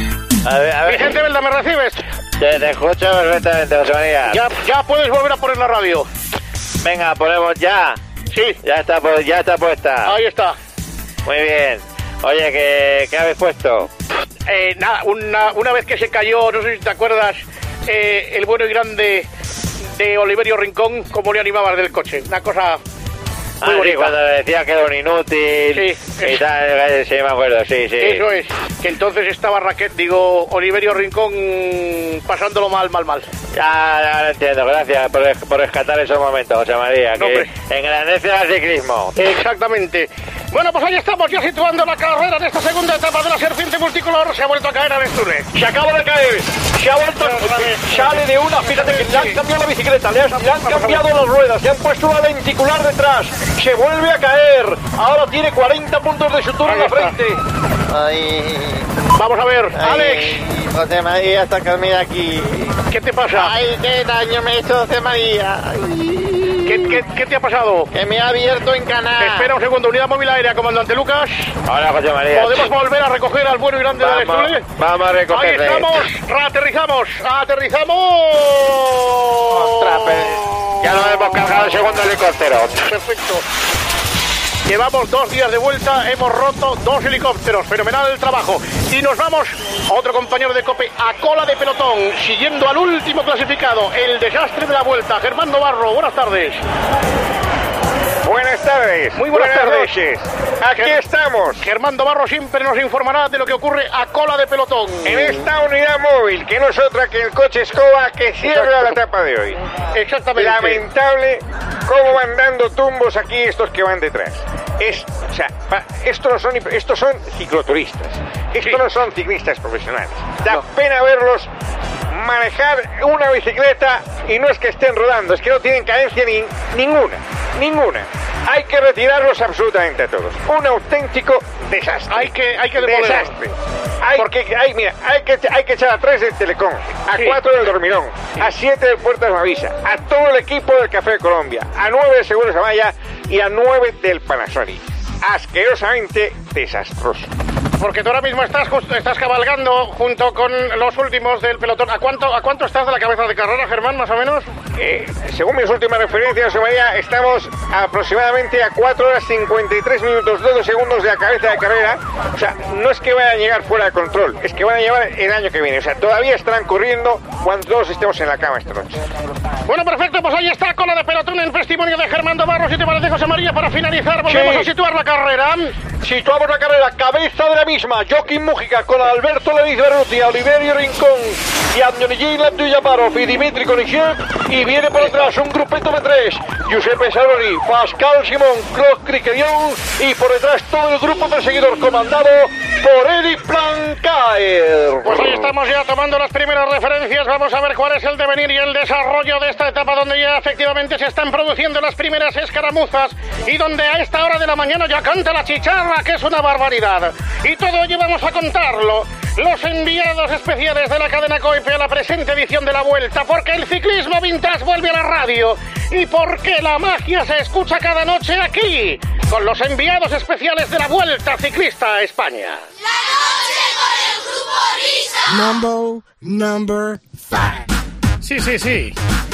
[SPEAKER 11] A ver.
[SPEAKER 12] Vicente Belda, ¿me recibes?
[SPEAKER 11] Te escucho perfectamente, José María.
[SPEAKER 12] Ya puedes volver a poner la radio.
[SPEAKER 11] Venga, ponemos ya.
[SPEAKER 12] Sí.
[SPEAKER 11] Ya está puesta.
[SPEAKER 12] Ahí está.
[SPEAKER 11] Muy bien. Oye, ¿qué habéis puesto?
[SPEAKER 12] Nada, una vez que se cayó, no sé si te acuerdas, el bueno y grande de Oliverio Rincón, como le animabas del coche. Una cosa muy bonita.
[SPEAKER 11] Sí, cuando decía que era un inútil.
[SPEAKER 12] Sí.
[SPEAKER 11] Y tal, sí, me acuerdo, sí.
[SPEAKER 12] Eso es. Que entonces estaba Oliverio Rincón pasándolo mal.
[SPEAKER 11] Ya lo entiendo, gracias por rescatar esos momentos, José María, que engrandece al ciclismo.
[SPEAKER 12] Exactamente. Bueno, pues ahí estamos ya situando la carrera en esta segunda etapa de la serpiente multicolor. Se ha vuelto a caer Aresture.
[SPEAKER 10] Se acaba de caer. Se ha vuelto a... Sale de una, fíjate que le han cambiado la bicicleta, le han cambiado las ruedas, le han puesto una lenticular detrás. Se vuelve a caer. Ahora tiene 40 puntos de sutura en la frente.
[SPEAKER 12] Vamos a ver, Alex.
[SPEAKER 11] José María está dormida aquí.
[SPEAKER 12] ¿Qué te pasa?
[SPEAKER 11] Ay, qué daño me hizo José María.
[SPEAKER 12] ¿Qué te ha pasado?
[SPEAKER 11] Que me ha abierto en canal.
[SPEAKER 12] Espera un segundo, unidad móvil aérea, comandante Lucas.
[SPEAKER 11] Hola, José María.
[SPEAKER 12] ¿Podemos volver a recoger al bueno y grande de Aresture?
[SPEAKER 11] Vamos a recogerle.
[SPEAKER 12] Ahí estamos, aterrizamos.
[SPEAKER 11] Ostras, ya lo hemos cargado el segundo helicóptero.
[SPEAKER 12] Perfecto. Llevamos 2 días de vuelta, hemos roto 2 helicópteros, fenomenal el trabajo. Y nos vamos, otro compañero de COPE, a cola de pelotón, siguiendo al último clasificado, el desastre de la vuelta, Germán Navarro. Buenas tardes.
[SPEAKER 5] Buenas tardes.
[SPEAKER 12] Muy buenas tardes.
[SPEAKER 5] Noches. Aquí estamos.
[SPEAKER 12] Germán Navarro siempre nos informará de lo que ocurre a cola de pelotón.
[SPEAKER 5] En esta unidad móvil, que no es otra que el coche escoba que cierra la etapa de hoy.
[SPEAKER 12] Exactamente.
[SPEAKER 5] Lamentable cómo van dando tumbos aquí estos que van detrás. Estos son cicloturistas. Estos no son ciclistas profesionales. Da pena verlos manejar una bicicleta y no es que estén rodando, es que no tienen cadencia ninguna. Hay que retirarlos absolutamente a todos. Un auténtico desastre.
[SPEAKER 12] Hay que demoler.
[SPEAKER 5] Desastre. Hay que echar a 3 del Telecom, a 4 del Dormirón, a 7 del Puertas Mavisa, a todo el equipo del Café de Colombia, a 9 del Seguros Amaya y a 9 del Panasonic. Asquerosamente desastroso.
[SPEAKER 12] Porque tú ahora mismo estás cabalgando junto con los últimos del pelotón. ¿A cuánto estás de la cabeza de carrera, Germán, más o menos?
[SPEAKER 5] Según mis últimas referencias, José María, estamos aproximadamente a 4 horas 53 minutos 12 segundos de la cabeza de carrera. O sea, no es que vayan a llegar fuera de control, es que van a llevar el año que viene. O sea, todavía estarán corriendo cuando todos estemos en la cama esta noche.
[SPEAKER 12] Bueno, perfecto, pues ahí está cola de pelotón en testimonio de Germán Navarro. Si te parece, José María, para finalizar, volvemos a situar la carrera.
[SPEAKER 10] Situamos la carrera, cabeza de la misma, Joaquín Mújica con Alberto Lediz Berruti, Oliverio Rincón y Antonio Abdullaparov y Dimitri Konichet, y viene por detrás un grupito de 3, Giuseppe Sarori, Pascal Simón, Claude Criquerion, y por detrás todo el grupo perseguidor comandado por Eric Blancaer.
[SPEAKER 12] Pues ahí estamos ya tomando las primeras referencias. Vamos a ver cuál es el devenir y el desarrollo de esta etapa, donde ya efectivamente se están produciendo las primeras escaramuzas y donde a esta hora de la mañana ya canta la chicharra, que es una barbaridad. Y todo ello vamos a contarlo. Los enviados especiales de la cadena COPE a la presente edición de la Vuelta, porque el ciclismo vintage vuelve a la radio y porque la magia se escucha cada noche aquí, con los enviados especiales de la Vuelta Ciclista a España.
[SPEAKER 16] La noche con el Grupo Risa.
[SPEAKER 2] Number 5. Sí.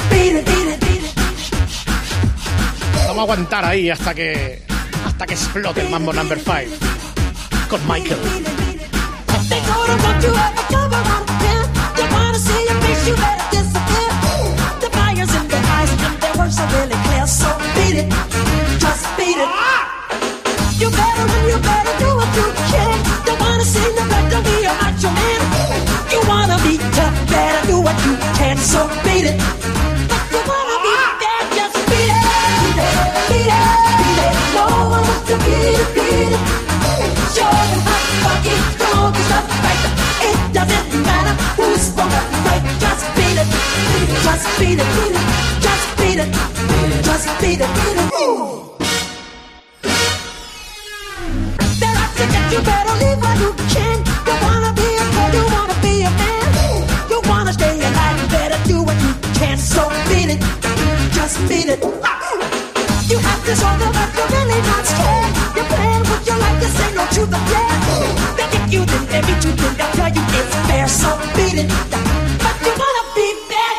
[SPEAKER 2] Vamos a aguantar ahí hasta que explote el Mambo Number 5 con Michael.
[SPEAKER 16] They told him don't you ever cover on him. They wanna see your face, you better disappear. The fire's in their eyes and their words are really clear. So beat it, just beat it. You better run, you better do what you can. Don't wanna see the blood, don't be a macho man. You wanna be tough, better do what you can. So beat it. If you wanna be bad, just beat it. Beat it, beat it. No one wants to beat it. Show them how to fuck it. It doesn't matter who's wrong or right. Just beat it, just beat it, just beat it, just beat it. They're out to get you, better leave while you can. You wanna be a girl, you wanna be a man. You wanna stay alive, you better do what you can. So beat it, just beat it. You have to show them that you're really not scared. You're playing with your life, this ain't no truth or dare. They get you, then they beat you, then they'll tell you it's fair, so beat it. But you wanna be bad,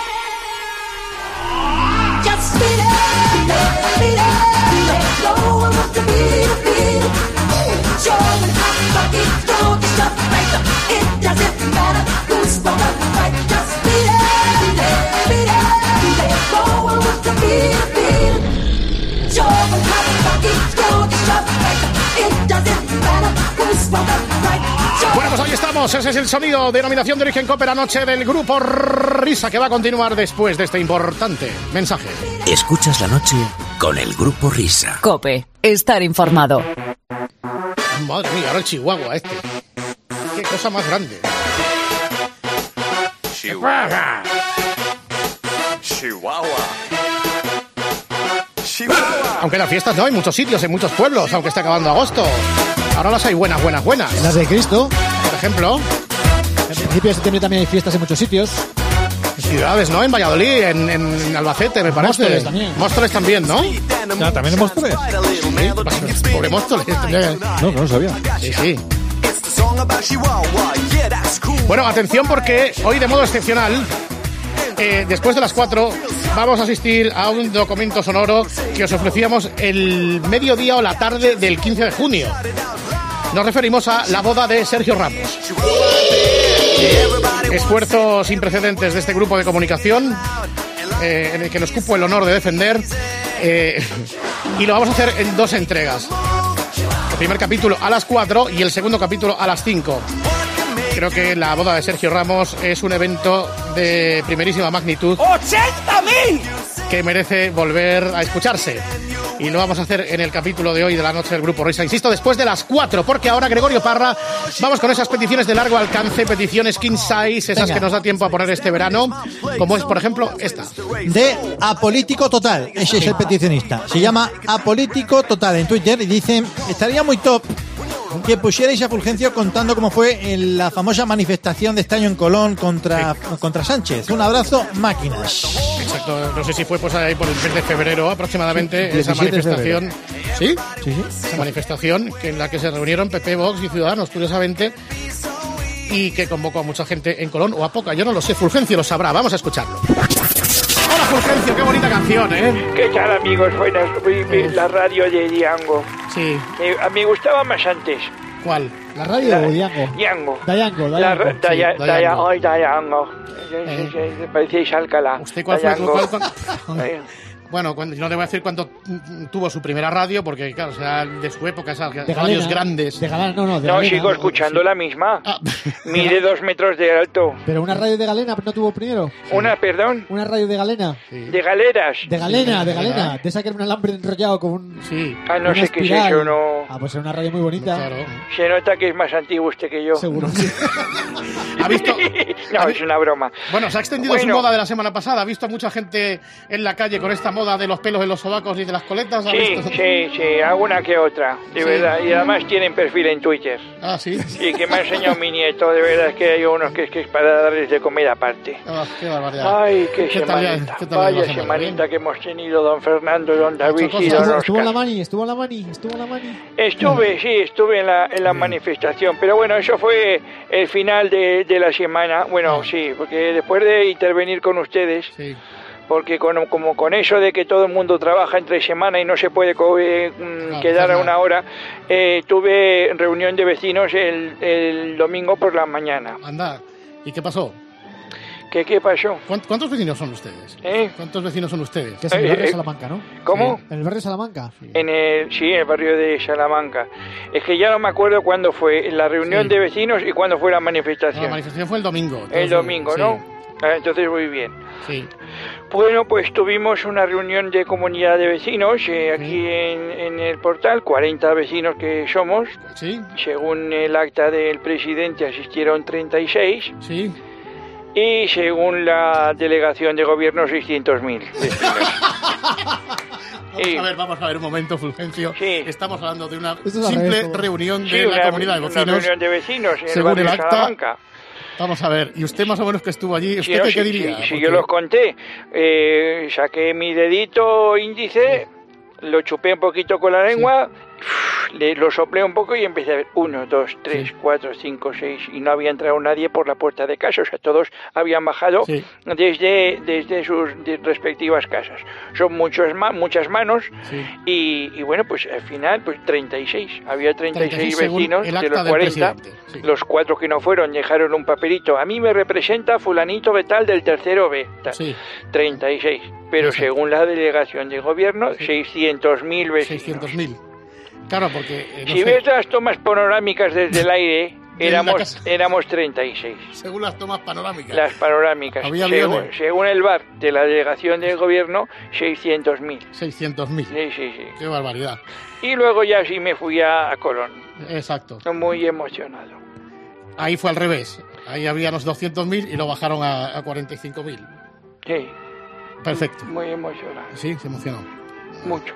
[SPEAKER 16] just beat it, beat it. No one wants to beat it. Showing hot bucket, don't get shut right up. It doesn't matter who's wrong or right, just beat it, beat it. No one wants to beat it. Showing hot bucket, don't get shut right up. It doesn't matter who's wrong or right.
[SPEAKER 2] Bueno, pues ahí estamos. Ese es el sonido, denominación de origen Cope, la noche del grupo Risa, que va a continuar después de este importante mensaje.
[SPEAKER 1] Escuchas la noche con el grupo Risa.
[SPEAKER 17] Cope, estar informado.
[SPEAKER 2] Madre mía, ahora el Chihuahua este. Qué cosa más grande.
[SPEAKER 3] Chihuahua. Chihuahua. Chihuahua.
[SPEAKER 2] Aunque las fiestas no, hay muchos sitios, en muchos pueblos, aunque esté acabando agosto. Ahora las hay buenas.
[SPEAKER 4] Las de Cristo.
[SPEAKER 2] Por ejemplo.
[SPEAKER 4] En principio de septiembre también hay fiestas en muchos sitios.
[SPEAKER 2] Ciudades, ¿no? En Valladolid, en Albacete, me parece.
[SPEAKER 4] Móstoles también.
[SPEAKER 2] Móstoles también, ¿no?
[SPEAKER 18] Ah, ¿también en Móstoles?
[SPEAKER 2] Sí, pobre Móstoles.
[SPEAKER 18] No lo sabía.
[SPEAKER 2] Sí. Bueno, atención porque hoy de modo excepcional, después de las 4, vamos a asistir a un documento sonoro que os ofrecíamos el mediodía o la tarde del 15 de junio. Nos referimos a la boda de Sergio Ramos. Esfuerzo sin precedentes de este grupo de comunicación, en el que nos cupo el honor de defender, y lo vamos a hacer en 2 entregas. El primer capítulo a las 4 y el segundo capítulo a las 5. Creo que la boda de Sergio Ramos es un evento de primerísima magnitud.
[SPEAKER 6] ¡80.000!
[SPEAKER 2] Que merece volver a escucharse. Y lo vamos a hacer en el capítulo de hoy de la noche del grupo Risa. Insisto, después de las 4, porque ahora, Gregorio Parra, vamos con esas peticiones de largo alcance, peticiones king size, esas que nos da tiempo a poner este verano, como es, por ejemplo, esta.
[SPEAKER 19] De Apolítico Total, ese es el peticionista. Se llama Apolítico Total en Twitter y dice: estaría muy top que pusierais a Fulgencio contando cómo fue en la famosa manifestación de este año en Colón contra Sánchez. Un abrazo, máquinas.
[SPEAKER 2] Exacto, no sé si fue pues ahí por el mes de febrero aproximadamente, esa manifestación. ¿Sí?
[SPEAKER 19] Sí.
[SPEAKER 2] Esa manifestación en la que se reunieron PP, Vox y Ciudadanos, curiosamente, y que convocó a mucha gente en Colón, o a poca, yo no lo sé, Fulgencio lo sabrá, vamos a escucharlo. Hola Fulgencio, qué bonita canción, ¿eh?
[SPEAKER 9] ¿Qué tal, amigos? Buenas, la radio de Diango.
[SPEAKER 2] Sí.
[SPEAKER 9] Me gustaba más antes.
[SPEAKER 2] ¿Cuál?
[SPEAKER 4] ¿La radio o Diango?
[SPEAKER 9] Diango.
[SPEAKER 4] Dayango.
[SPEAKER 9] Ay, Dayango. Parecíais Alcalá.
[SPEAKER 2] ¿Usted cuál fue? Bueno, no te voy a decir cuándo tuvo su primera radio, porque claro, o sea, de su época, esas radios grandes.
[SPEAKER 4] De Galena, no,
[SPEAKER 9] no, sigo escuchando la misma. Mide 2 metros de alto.
[SPEAKER 4] ¿Pero una radio de Galena no tuvo primero?
[SPEAKER 9] ¿Perdón?
[SPEAKER 4] ¿Una radio de Galena?
[SPEAKER 9] Sí. ¿De galeras?
[SPEAKER 4] De Galena. De esa que era un alambre enrollado con un...
[SPEAKER 2] Sí.
[SPEAKER 9] No sé qué es eso, no...
[SPEAKER 4] Pues era una radio muy bonita.
[SPEAKER 2] Claro.
[SPEAKER 9] Se nota que es más antiguo usted que yo.
[SPEAKER 4] Seguro.
[SPEAKER 2] ¿Ha visto?
[SPEAKER 9] No, es una broma.
[SPEAKER 2] Bueno, se ha extendido su moda de la semana pasada. ¿Ha visto a mucha gente en la calle con esta moda de los pelos en los sobacos y de las coletas?
[SPEAKER 9] Sí, alguna que otra, de verdad. Y además tienen perfil en Twitter.
[SPEAKER 2] Ah, sí.
[SPEAKER 9] Y que me ha enseñado mi nieto, de verdad, es que hay unos que es para darles de comer aparte.
[SPEAKER 2] Qué barbaridad.
[SPEAKER 9] Ay, qué semanita. Vaya semanita que hemos tenido, don Fernando, don David y don Oscar.
[SPEAKER 4] ¿Estuvo en la mani?
[SPEAKER 9] Estuve en la manifestación, pero bueno, eso fue el final de la semana. Bueno, sí, porque después de intervenir con ustedes... Sí. Porque como con eso de que todo el mundo trabaja entre semana y no se puede quedar a una hora, tuve reunión de vecinos el domingo por la mañana.
[SPEAKER 2] Anda, ¿y qué pasó?
[SPEAKER 9] ¿Qué pasó?
[SPEAKER 2] ¿Cuántos vecinos son ustedes? ¿Cuántos vecinos son ustedes?
[SPEAKER 4] Que es el barrio de Salamanca, ¿no?
[SPEAKER 9] ¿Cómo?
[SPEAKER 4] ¿En el barrio de Salamanca?
[SPEAKER 9] Sí. En el barrio de Salamanca. Es que ya no me acuerdo cuándo fue la reunión de vecinos y cuándo fue la manifestación.
[SPEAKER 2] La manifestación fue el domingo.
[SPEAKER 9] El domingo, ¿no? Entonces muy bien.
[SPEAKER 2] Sí.
[SPEAKER 9] Bueno, pues tuvimos una reunión de comunidad de vecinos aquí en el portal, 40 vecinos que somos.
[SPEAKER 2] Sí.
[SPEAKER 9] Según el acta del presidente asistieron 36.
[SPEAKER 2] Sí.
[SPEAKER 9] Y según la delegación de gobierno 600.000 vecinos.
[SPEAKER 2] Vamos a ver un momento, Fulgencio.
[SPEAKER 9] Sí.
[SPEAKER 2] Estamos hablando de una simple reunión de la comunidad de vecinos.
[SPEAKER 9] Una reunión de vecinos en
[SPEAKER 2] según
[SPEAKER 9] el barrio de Salamanca.
[SPEAKER 2] Vamos a ver, ¿y usted más o menos que estuvo allí? ¿Usted qué diría?
[SPEAKER 9] Sí, yo los conté. Saqué mi dedito índice, lo chupé un poquito con la lengua lo soplé un poco y empecé a ver 1, 2, 3, 4, 5, 6 y no había entrado nadie por la puerta de casa, o sea, todos habían bajado desde sus respectivas casas. Son muchas manos y bueno, pues al final pues 36, había 36 vecinos de los 40, los 4 que no fueron dejaron un papelito, a mí me representa fulanito de tal del tercero B, tal. 36, pero según la delegación de gobierno, 600.000 vecinos.
[SPEAKER 2] 600.000. Claro, porque...
[SPEAKER 9] si ves las tomas panorámicas desde el aire, éramos 36.
[SPEAKER 2] Según las tomas panorámicas.
[SPEAKER 9] Las panorámicas. Según el bar de la delegación del gobierno, 600.000.
[SPEAKER 2] 600.000.
[SPEAKER 9] Sí.
[SPEAKER 2] Qué barbaridad.
[SPEAKER 9] Y luego ya sí me fui a Colón.
[SPEAKER 2] Exacto.
[SPEAKER 9] Muy emocionado.
[SPEAKER 2] Ahí fue al revés. Ahí había los 200.000 y lo bajaron a 45.000.
[SPEAKER 9] Sí.
[SPEAKER 2] Perfecto.
[SPEAKER 9] Muy emocionado.
[SPEAKER 2] Sí, se emocionó.
[SPEAKER 9] Mucho.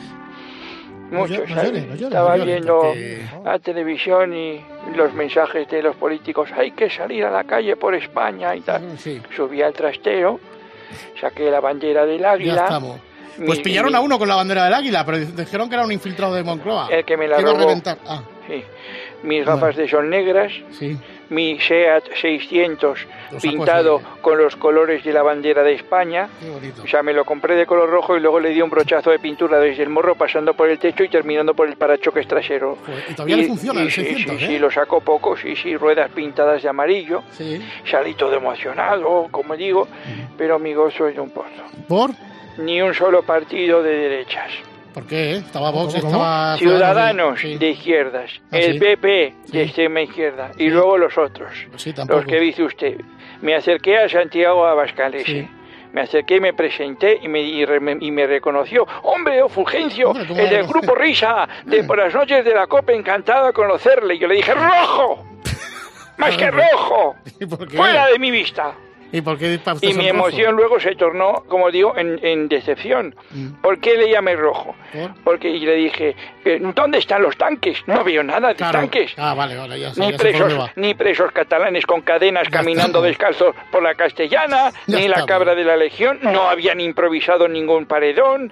[SPEAKER 9] Estaba viendo la televisión y los mensajes de los políticos, hay que salir a la calle por España y tal. Subí al trastero, saqué la bandera del águila.
[SPEAKER 2] Ya estamos. Pues pillaron a uno con la bandera del águila, pero dijeron que era un infiltrado de Moncloa.
[SPEAKER 9] El que me la
[SPEAKER 2] robó.
[SPEAKER 9] Iba a reventar. Sí. Mis gafas de sol negras, mi SEAT 600 pintado con los colores de la bandera de España.
[SPEAKER 2] Qué bonito.
[SPEAKER 9] O sea, me lo compré de color rojo y luego le di un brochazo de pintura desde el morro, pasando por el techo y terminando por el parachoques trasero.
[SPEAKER 2] ¿Y todavía le funciona el 600?
[SPEAKER 9] Sí, lo sacó poco, ruedas pintadas de amarillo. Salí todo emocionado, como digo, pero mi gozo es de un pozo.
[SPEAKER 2] ¿Por?
[SPEAKER 9] Ni un solo partido de derechas.
[SPEAKER 2] ¿Por qué? Estaba Vox, estaba...
[SPEAKER 9] Ciudadanos de izquierdas, el PP de extrema izquierda y luego los otros, los que dice usted. Me acerqué a Santiago Abascal me acerqué, me presenté y me reconoció. ¡Hombre, Fulgencio, el del Grupo Risa, de por las noches de la COPE, encantado de conocerle! Y yo le dije, ¡rojo! ¡Más que rojo! ¡Fuera de mi vista!
[SPEAKER 2] ¿Y por qué
[SPEAKER 9] y mi emoción luego se tornó, como digo, en decepción. ¿Por qué le llamé rojo? Porque y le dije, ¿dónde están los tanques? No veo nada de tanques.
[SPEAKER 2] Vale, ya sé,
[SPEAKER 9] ni presos catalanes con cadenas caminando descalzos por la Castellana, ni la cabra de la Legión, no habían improvisado ningún paredón,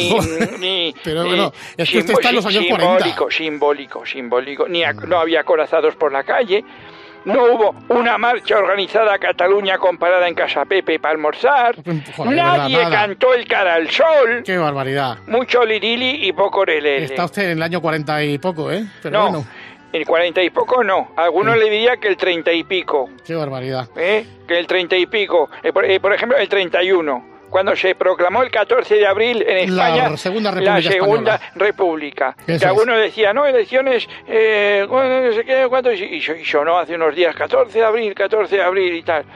[SPEAKER 9] ni
[SPEAKER 2] pero bueno, es que usted está en los años 40.
[SPEAKER 9] Simbólico, no había acorazados por la calle. No hubo una marcha organizada a Cataluña comparada en Casa Pepe para almorzar. Nadie cantó el cara al sol.
[SPEAKER 2] ¡Qué barbaridad!
[SPEAKER 9] Mucho lirili y poco relele.
[SPEAKER 2] Está usted en el año 40 y poco, ¿eh? Pero
[SPEAKER 9] no,
[SPEAKER 2] bueno.
[SPEAKER 9] el 40 y poco no. Algunos le diría que el 30 y pico.
[SPEAKER 2] ¡Qué barbaridad!
[SPEAKER 9] Que el 30 y pico. Por ejemplo, el 31. Cuando se proclamó el 14 de abril en España
[SPEAKER 2] la Segunda
[SPEAKER 9] República. Que algunos decían, no, elecciones, no sé qué, cuánto, y sonó hace unos días, 14 de abril y tal.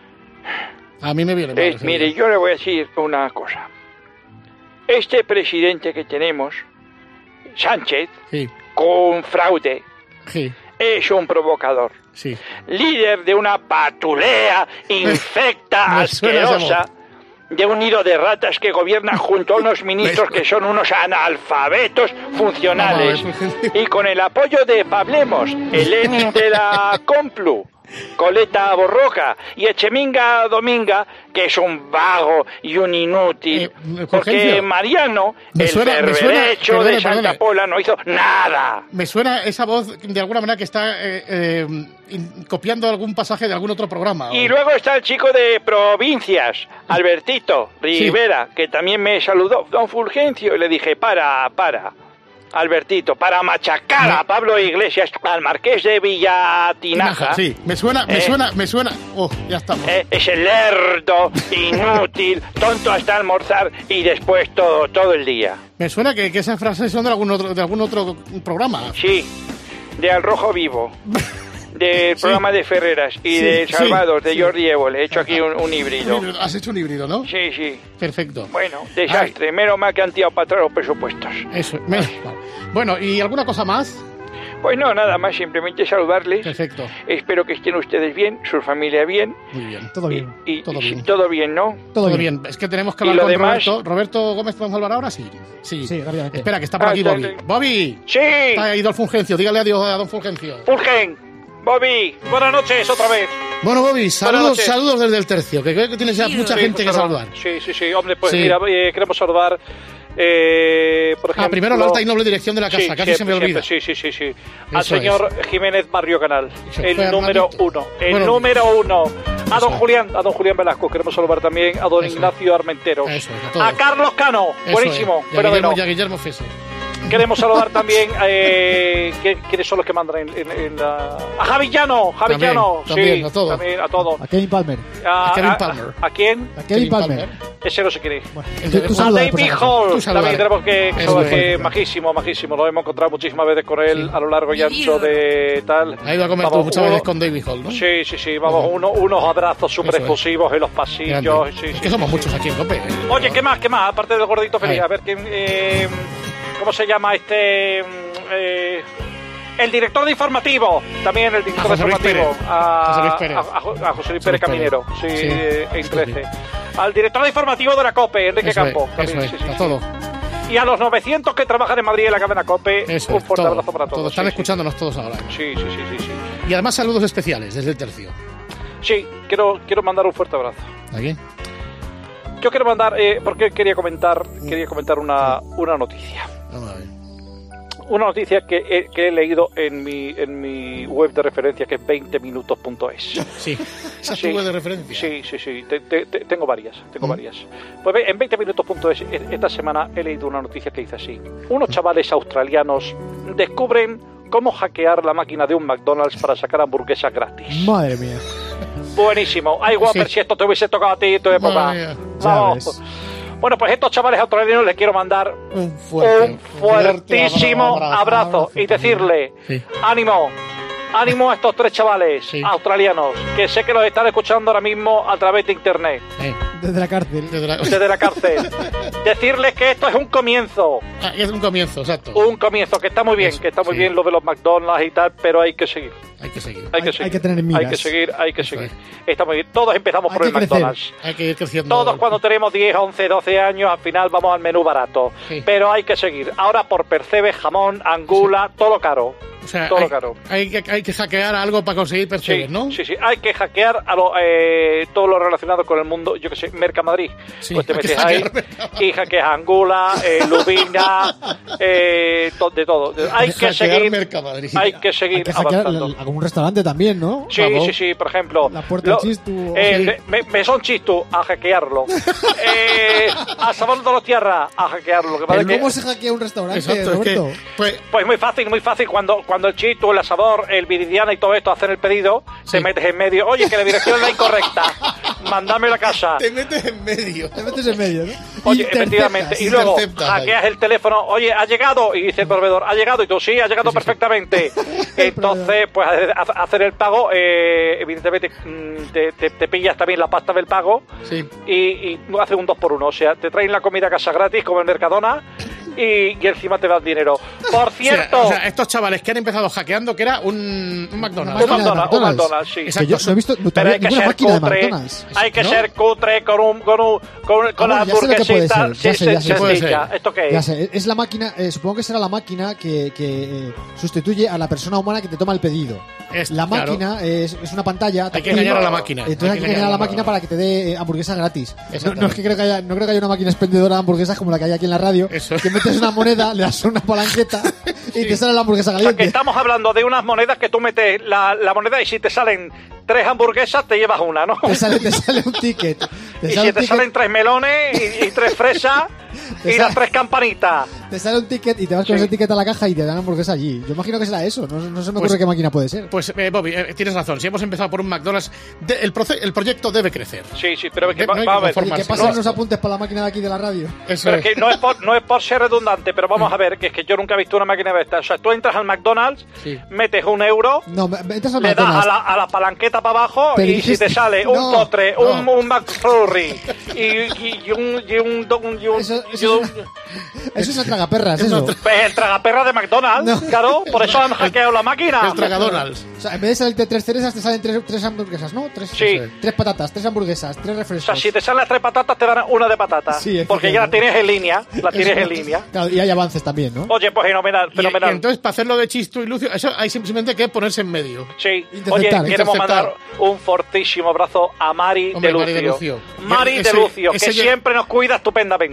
[SPEAKER 2] A mí me viene mal.
[SPEAKER 9] Mire, yo le voy a decir una cosa. Este presidente que tenemos, Sánchez, con fraude, es un provocador. Líder de una patulea infecta, asquerosa, de un nido de ratas que gobierna junto a unos ministros que son unos analfabetos funcionales. Y con el apoyo de Pablemos, el Lenin de la Complu, Coleta Borroca y Echeminga Dominga, que es un vago y un inútil, porque Mariano, el berberecho de Santa Pola, no hizo nada.
[SPEAKER 2] Me suena esa voz de alguna manera que está copiando algún pasaje de algún otro programa.
[SPEAKER 9] Y luego está el chico de Provincias, Albertito Rivera, que también me saludó, don Fulgencio, y le dije, para, Albertito, para machacar a Pablo Iglesias, al marqués de Villatinaja.
[SPEAKER 2] Sí, me suena. Oh, ya estamos.
[SPEAKER 9] Es el lerdo, inútil, tonto hasta almorzar y después todo el día.
[SPEAKER 2] Me suena que esas frases son de algún otro programa.
[SPEAKER 9] Sí, de Al Rojo Vivo. Del programa de Ferreras y de Salvados, de Jordi Évole. He hecho aquí un híbrido.
[SPEAKER 2] Has hecho un híbrido, ¿no?
[SPEAKER 9] Sí.
[SPEAKER 2] Perfecto.
[SPEAKER 9] Bueno, desastre. Menos mal que han tirado para atrás los presupuestos.
[SPEAKER 2] Eso, Bueno, ¿y alguna cosa más?
[SPEAKER 9] Pues no, nada más, simplemente saludarles.
[SPEAKER 2] Perfecto.
[SPEAKER 9] Espero que estén ustedes bien, su familia bien.
[SPEAKER 2] Muy bien, todo bien.
[SPEAKER 9] Todo bien. Todo bien, ¿no?
[SPEAKER 2] Todo bien. Es que tenemos que hablar con Roberto. ¿Roberto Gómez podemos hablar ahora? Sí, rápidamente. Espera, que está por aquí Bobby. ¡Bobby!
[SPEAKER 9] ¡Sí!
[SPEAKER 2] Está ahí don Fulgencio, dígale adiós a don Fulgencio.
[SPEAKER 9] ¡Fulgen! Bobby, buenas noches otra vez.
[SPEAKER 2] Bueno, Bobby, saludos desde el tercio, que creo que tienes ya mucha gente que saludar.
[SPEAKER 10] Sí, hombre, pues mira, queremos saludar
[SPEAKER 13] Por ejemplo,
[SPEAKER 2] primero la alta y noble dirección de la casa,
[SPEAKER 13] sí,
[SPEAKER 2] casi se me olvida.
[SPEAKER 13] Sí. Al señor Jiménez Barrio Canal, el número uno.
[SPEAKER 2] Bueno,
[SPEAKER 13] Número uno. A don Julián Velasco, queremos saludar también a don Ignacio Armentero. A Carlos Cano, buenísimo.
[SPEAKER 2] Y a Guillermo Feso.
[SPEAKER 13] Queremos saludar también ¿quiénes son los que mandan en la... A Javi Llano,
[SPEAKER 2] también, a todos.
[SPEAKER 13] También a todos.
[SPEAKER 4] A Kevin Palmer.
[SPEAKER 13] ¿A quién?
[SPEAKER 4] A Kevin Palmer.
[SPEAKER 13] Ese no sé quién es.
[SPEAKER 4] A
[SPEAKER 13] David Hall, también tenemos que majísimo, lo hemos encontrado muchísimas veces con él a lo largo y ancho de tal.
[SPEAKER 2] Ha ido a comer muchas veces con David Hall, ¿no?
[SPEAKER 13] Sí, vamos, unos abrazos súper exclusivos en los pasillos.
[SPEAKER 2] Es que somos muchos aquí en Cope.
[SPEAKER 13] Oye, ¿qué más? Aparte del gordito feliz, a ver quién... ¿Cómo se llama el director de informativo? También el director de informativo. A José Luis Pérez Caminero. Sí, en 13. Al director de informativo de la COPE, Enrique Campo.
[SPEAKER 2] A todo.
[SPEAKER 13] Y a los 900 que trabajan en Madrid en la cadena COPE, un fuerte abrazo para todos.
[SPEAKER 2] Están escuchándonos todos ahora.
[SPEAKER 13] Sí.
[SPEAKER 2] Y además saludos especiales desde el tercio.
[SPEAKER 13] Sí, quiero mandar un fuerte abrazo.
[SPEAKER 2] ¿A quién?
[SPEAKER 13] Yo quiero mandar, porque quería comentar una noticia. Una noticia que he leído en mi web de referencia, que es 20minutos.es.
[SPEAKER 2] Sí, esa es tu web de referencia.
[SPEAKER 13] Sí. Tengo varias. Pues en 20minutos.es esta semana he leído una noticia que dice así: unos chavales australianos descubren cómo hackear la máquina de un McDonald's para sacar hamburguesas gratis.
[SPEAKER 4] Madre mía.
[SPEAKER 13] Buenísimo. Ay, Whopper, si esto te hubiese tocado a ti, tu época. Vamos. Bueno, pues estos chavales australianos les quiero mandar un fuertísimo abrazo y decirle ánimo a estos tres chavales australianos, que sé que los están escuchando ahora mismo a través de internet.
[SPEAKER 4] Desde la cárcel.
[SPEAKER 13] Desde la cárcel. Decirles que esto es un comienzo.
[SPEAKER 2] Es un comienzo, exacto.
[SPEAKER 13] Un comienzo, que está muy bien, muy bien lo de los McDonald's y tal, pero hay que seguir. Hay
[SPEAKER 4] que tener miras.
[SPEAKER 13] Hay que seguir. Está muy bien. Todos empezamos por el McDonald's.
[SPEAKER 2] Hay que ir creciendo.
[SPEAKER 13] Todos cuando tenemos 10, 11, 12 años, al final vamos al menú barato. Pero hay que seguir. Ahora por percebe, jamón, angula, todo caro.
[SPEAKER 2] O sea,
[SPEAKER 13] todo caro.
[SPEAKER 2] Hay que hackear algo para conseguir percebes, ¿no?
[SPEAKER 13] Sí. Hay que hackear todo lo relacionado con el mundo, yo que sé, Mercamadrid. Pues te metes ahí y hackeas Angula, Lubina, de todo. Hay que seguir avanzando.
[SPEAKER 4] Algún restaurante también, ¿no?
[SPEAKER 13] Sí, por ejemplo.
[SPEAKER 4] La Puerta Chistu.
[SPEAKER 13] Mesón Chistu, a hackearlo. A Sabor de los Tierra, a hackearlo.
[SPEAKER 4] ¿Cómo se hackea un restaurante, Roberto?
[SPEAKER 13] Pues muy fácil. Cuando el Chistu, el Asador, el Viridiana y todo esto hacen el pedido, te metes en medio. Oye, que la dirección es la incorrecta. Mándame la casa.
[SPEAKER 2] Te metes en medio,
[SPEAKER 4] ¿no?
[SPEAKER 13] Oye, efectivamente. Y luego hackeas el teléfono. Oye, ha llegado. Y dice el proveedor, ha llegado. Y tú, sí, ha llegado perfectamente. Entonces, pues hacer el pago, evidentemente te pillas también la pasta del pago. Y haces un 2x1. O sea, te traen la comida a casa gratis, como en Mercadona. Y encima te dan dinero. Por cierto...
[SPEAKER 2] O sea, estos chavales que han empezado hackeando, que era un McDonald's.
[SPEAKER 13] Un McDonald's, sí.
[SPEAKER 4] Exacto. Yo no he visto
[SPEAKER 13] pero hay que ser cutre. Hay que ser cutre con la hamburguesita sencilla. ¿Esto qué es?
[SPEAKER 4] Ya sé, es la máquina, supongo que será la máquina que sustituye a la persona humana que te toma el pedido. La máquina es una pantalla.
[SPEAKER 2] Hay que engañar a la máquina.
[SPEAKER 4] Entonces hay que engañar a la máquina para que te dé hamburguesas gratis. No es que creo que haya una máquina expendedora de hamburguesas como la que hay aquí en la radio. Que metes una moneda, le das una palanqueta y te sale la hamburguesa caliente.
[SPEAKER 13] O sea, que estamos hablando de unas monedas que tú metes la moneda y si te salen 3 hamburguesas te llevas una, ¿no?
[SPEAKER 4] Te sale un ticket.
[SPEAKER 13] Te salen 3 melones y 3 fresas y las 3 campanitas.
[SPEAKER 4] Te sale un ticket y te vas con ese ticket a la caja y te dan hamburguesa allí. Yo imagino que será eso. No se me ocurre qué máquina puede ser.
[SPEAKER 2] Pues, Bobby, tienes razón. Si hemos empezado por un McDonald's, el proyecto debe crecer.
[SPEAKER 13] Sí, pero es que va a ver.
[SPEAKER 4] Que pasen unos apuntes para la máquina de aquí de la radio.
[SPEAKER 13] Pero es que no es por ser redundante, pero vamos a ver, que es que yo nunca he visto una máquina de estas. O sea, tú entras al McDonald's, metes €1, le das a la palanqueta para abajo y si te sale un postre, un McFlurry y un...
[SPEAKER 4] Eso es el tragaperras, eso.
[SPEAKER 13] El tragaperras de McDonald's, claro, por eso han hackeado la máquina.
[SPEAKER 2] El tragadonald's.
[SPEAKER 4] O sea, en vez de salirte 3 cerezas, te salen 3 hamburguesas, ¿no? 3 patatas, 3 hamburguesas, 3 refrescos.
[SPEAKER 13] O sea, si te salen las 3 patatas, te dan una de patata. Sí, porque ya la tienes en línea.
[SPEAKER 4] Claro, y hay avances también, ¿no?
[SPEAKER 13] Oye, pues fenomenal.
[SPEAKER 2] Y entonces, para hacerlo de Chistu y Lucio, eso hay simplemente que ponerse en medio.
[SPEAKER 13] Sí. Oye, queremos mandar un fortísimo abrazo a Mari de Lucio. Mari de Lucio, que siempre nos cuida estupendamente.
[SPEAKER 2] Ese ya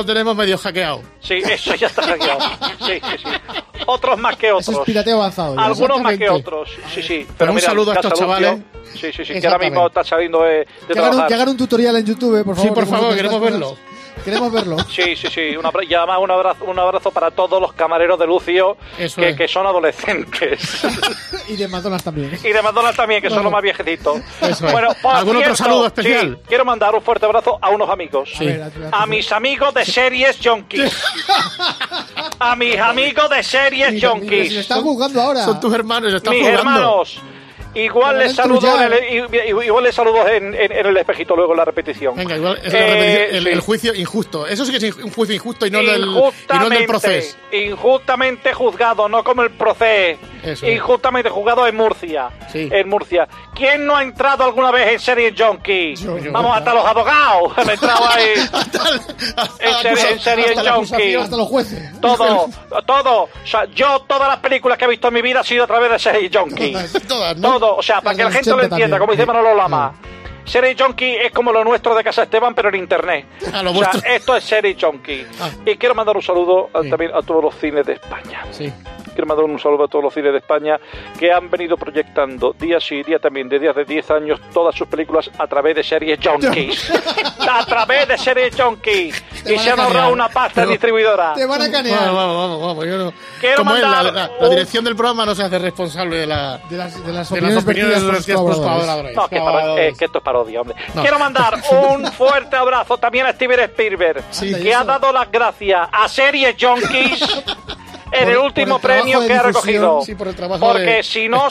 [SPEAKER 2] lo tenemos medio hackeado.
[SPEAKER 10] Sí, eso ya está hackeado. Sí. Otros más que otros.
[SPEAKER 4] Eso es pirateo avanzado.
[SPEAKER 10] Algunos más que otros. Sí.
[SPEAKER 2] Pero un saludo a estos chavales.
[SPEAKER 10] Sí, que ahora mismo está saliendo de trabajar.
[SPEAKER 4] Que hagan un tutorial en YouTube, por favor.
[SPEAKER 2] Sí, por favor, queremos verlo.
[SPEAKER 4] Queremos verlo.
[SPEAKER 10] Sí. Y además un abrazo para todos los camareros de Lucio que son adolescentes.
[SPEAKER 4] Y de McDonald's también.
[SPEAKER 10] Que son los más viejecitos.
[SPEAKER 2] Bueno, ¿algún otro saludo especial?
[SPEAKER 10] Sí, quiero mandar un fuerte abrazo a unos amigos. Sí. A mis amigos de Series Junkies. A mis amigos de Series Junkies.
[SPEAKER 4] Se están jugando ahora.
[SPEAKER 2] Son tus hermanos, están
[SPEAKER 10] mis
[SPEAKER 2] jugando.
[SPEAKER 10] Hermanos. Igual les saludo en el espejito luego en la repetición.
[SPEAKER 2] Venga, igual es la repetición, el juicio injusto. Eso sí que es un juicio injusto y no del proceso.
[SPEAKER 10] Injustamente juzgado, no como el proceso. Injustamente juzgado en Murcia.
[SPEAKER 2] Sí.
[SPEAKER 10] En Murcia. ¿Quién no ha entrado alguna vez en Series Junkie? Vamos, hasta los abogados han entrado ahí. en Series Junkie.
[SPEAKER 4] Hasta los jueces.
[SPEAKER 10] Todo. O sea, yo todas las películas que he visto en mi vida ha sido a través de Series Junkie.
[SPEAKER 2] Todas, ¿no?
[SPEAKER 10] O sea, para que la gente lo entienda, como dice Manolo Lama. Series Junkie es como lo nuestro de Casa Esteban, pero en internet. O sea, esto es Series Junkie. Y quiero mandar un saludo también a todos los cines de España.
[SPEAKER 2] Sí.
[SPEAKER 10] Quiero mandar un saludo a todos los cines de España que han venido proyectando día sí día también, de días de 10 años, todas sus películas a través de Series Junkies. A través de Series Junkies. Y se han ahorrado una pasta distribuidora.
[SPEAKER 4] Te van a canear.
[SPEAKER 2] Vamos. Yo no...
[SPEAKER 10] Quiero mandar
[SPEAKER 2] la dirección del programa no se hace responsable de las opiniones de los colaboradores.
[SPEAKER 10] No, que esto es parodia, hombre. No. Quiero mandar un fuerte abrazo también a Steven Spielberg, que ha dado las gracias a Series Junkies en el último premio que ha recogido.
[SPEAKER 2] Sí, por el trabajo
[SPEAKER 10] porque si no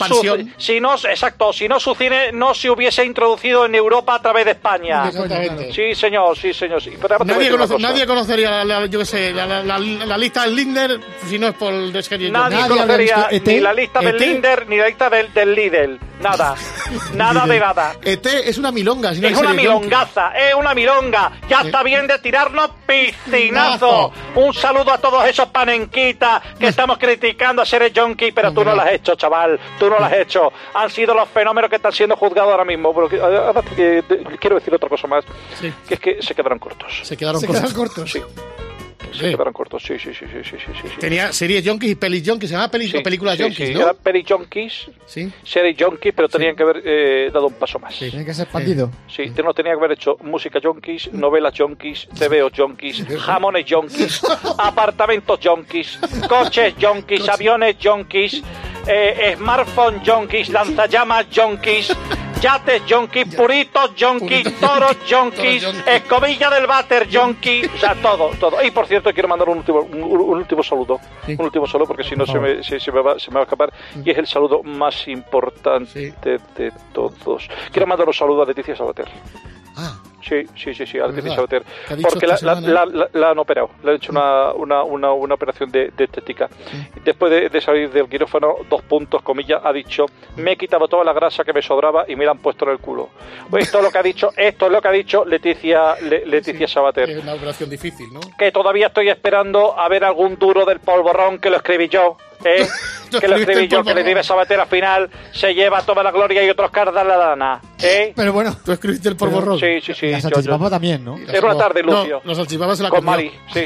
[SPEAKER 10] su cine no se hubiese introducido en Europa a través de España.
[SPEAKER 2] Exactamente.
[SPEAKER 10] Sí, señor. Pero
[SPEAKER 2] nadie conocería la lista del Linder si no es por el de Series
[SPEAKER 10] Junkies. Nadie conocería ni la lista del Linder ni la lista del Lidl. Nada. Nada de nada.
[SPEAKER 2] ET es una milonga.
[SPEAKER 10] Es una milongaza. Es una milonga. Ya está bien de tirarnos piscinazo. Un saludo a todos esos panenquitas que estamos criticando a Series Junkie, pero tú no las has hecho, chaval. Tú no las has hecho. Han sido los fenómenos que están siendo juzgados ahora mismo. Pero quiero decir otra cosa más.
[SPEAKER 2] Sí.
[SPEAKER 10] Que es que se quedaron cortos.
[SPEAKER 2] Se quedaron cortos.
[SPEAKER 10] Sí. Se quedaron cortos, sí.
[SPEAKER 2] Tenía Series Junkies y Pelis Junkies, se llama Películas Junkies, ¿no?
[SPEAKER 10] Era Pelis Junkies, Series Junkies, pero tenían que haber dado un paso más.
[SPEAKER 4] Tienen que ser expandido.
[SPEAKER 10] Sí, no tenían que haber hecho música Junkies, novelas Junkies, TVO Junkies, jamones Junkies, apartamentos Junkies, coches Junkies, aviones Junkies, smartphone Junkies, lanzallamas Junkies, yates Junkies, puritos Junkies, toros Junkies, escobilla del váter Junkie, o sea, todo. Y por cierto, quiero mandar un último saludo. Un último saludo, porque si no se me va a escapar. Y es el saludo más importante de todos. Quiero mandar un saludo a Leticia Sabater. Sí, a Leticia Sabater. Porque la han operado. Le han hecho una operación de estética. Después de salir del quirófano, 2 puntos, comillas, ha dicho: me he quitado toda la grasa que me sobraba y me la han puesto en el culo. Esto es lo que ha dicho Leticia Sabater.
[SPEAKER 2] Es una operación difícil, ¿no?
[SPEAKER 10] Que todavía estoy esperando a ver algún duro del polvorrón que lo escribí yo. Que lo escribí yo, que Leticia Sabater al final se lleva toda la gloria y otros cardas la dana.
[SPEAKER 4] Pero bueno,
[SPEAKER 2] tú escribiste el polvorrón.
[SPEAKER 10] Sí.
[SPEAKER 4] La salchipapa también, ¿no?
[SPEAKER 10] Era una tarde, Lucio.
[SPEAKER 2] No, los salchipapas se la
[SPEAKER 10] con
[SPEAKER 2] comió.
[SPEAKER 10] Mari, sí.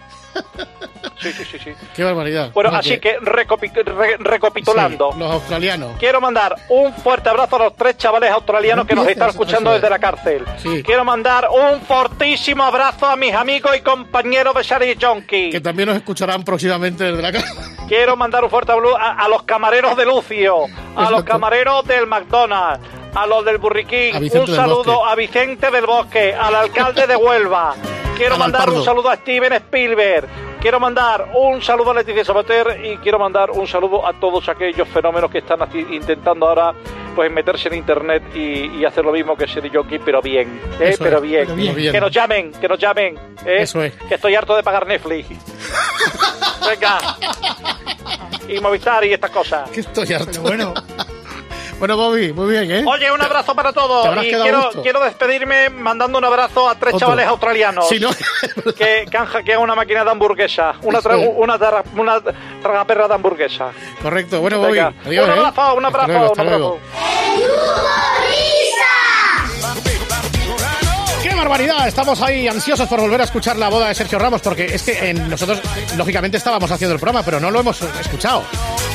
[SPEAKER 2] Qué barbaridad.
[SPEAKER 10] Bueno, así que recapitulando.
[SPEAKER 2] Los australianos.
[SPEAKER 10] Quiero mandar un fuerte abrazo a los 3 chavales australianos que nos están escuchando desde la cárcel. Quiero mandar un fortísimo abrazo a mis amigos y compañeros de Series Junkie,
[SPEAKER 2] que también nos escucharán próximamente desde la cárcel.
[SPEAKER 10] Quiero mandar un fuerte abrazo a los camareros de Lucio, a los camareros del McDonald's, a los del Burriquín. Un saludo a Vicente del Bosque, al alcalde de Huelva. Quiero mandar un saludo a Steven Spielberg. Quiero mandar un saludo a Leticia Sabater y quiero mandar un saludo a todos aquellos fenómenos que están intentando ahora pues meterse en internet y hacer lo mismo que Series Junkie, pero bien, pero bien. Que nos llamen,
[SPEAKER 2] Eso es.
[SPEAKER 10] Que estoy harto de pagar Netflix. Venga. Y Movistar y estas cosas.
[SPEAKER 2] Que estoy harto. Pero bueno, Bobby, muy bien, ¿eh?
[SPEAKER 10] Oye, un abrazo para todos. Y quiero despedirme mandando un abrazo a 3 chavales australianos que han hackeado una máquina de hamburguesa. Una tragaperra de hamburguesa.
[SPEAKER 2] Correcto. Bueno, Bobby.
[SPEAKER 10] Adiós, un abrazo.
[SPEAKER 2] ¡Qué barbaridad! Estamos ahí ansiosos por volver a escuchar la boda de Sergio Ramos, porque es que nosotros, lógicamente, estábamos haciendo el programa, pero no lo hemos escuchado.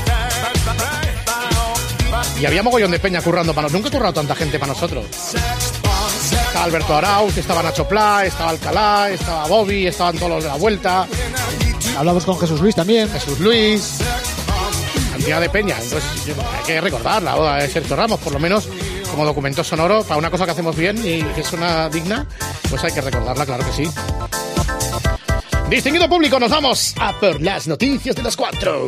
[SPEAKER 2] Y había mogollón de peña currando para nosotros. Nunca ha currado tanta gente para nosotros. Estaba Alberto Arauz, estaba Nacho Pla, estaba Alcalá, estaba Bobby, estaban todos los de la vuelta.
[SPEAKER 4] Hablamos con Jesús Luis también.
[SPEAKER 2] Jesús Luis. Cantidad de peña. Entonces hay que recordar la boda de Sergio Ramos, por lo menos como documento sonoro, para una cosa que hacemos bien y que es una digna, pues hay que recordarla, claro que sí. Distinguido público, nos vamos a por las noticias de las 4.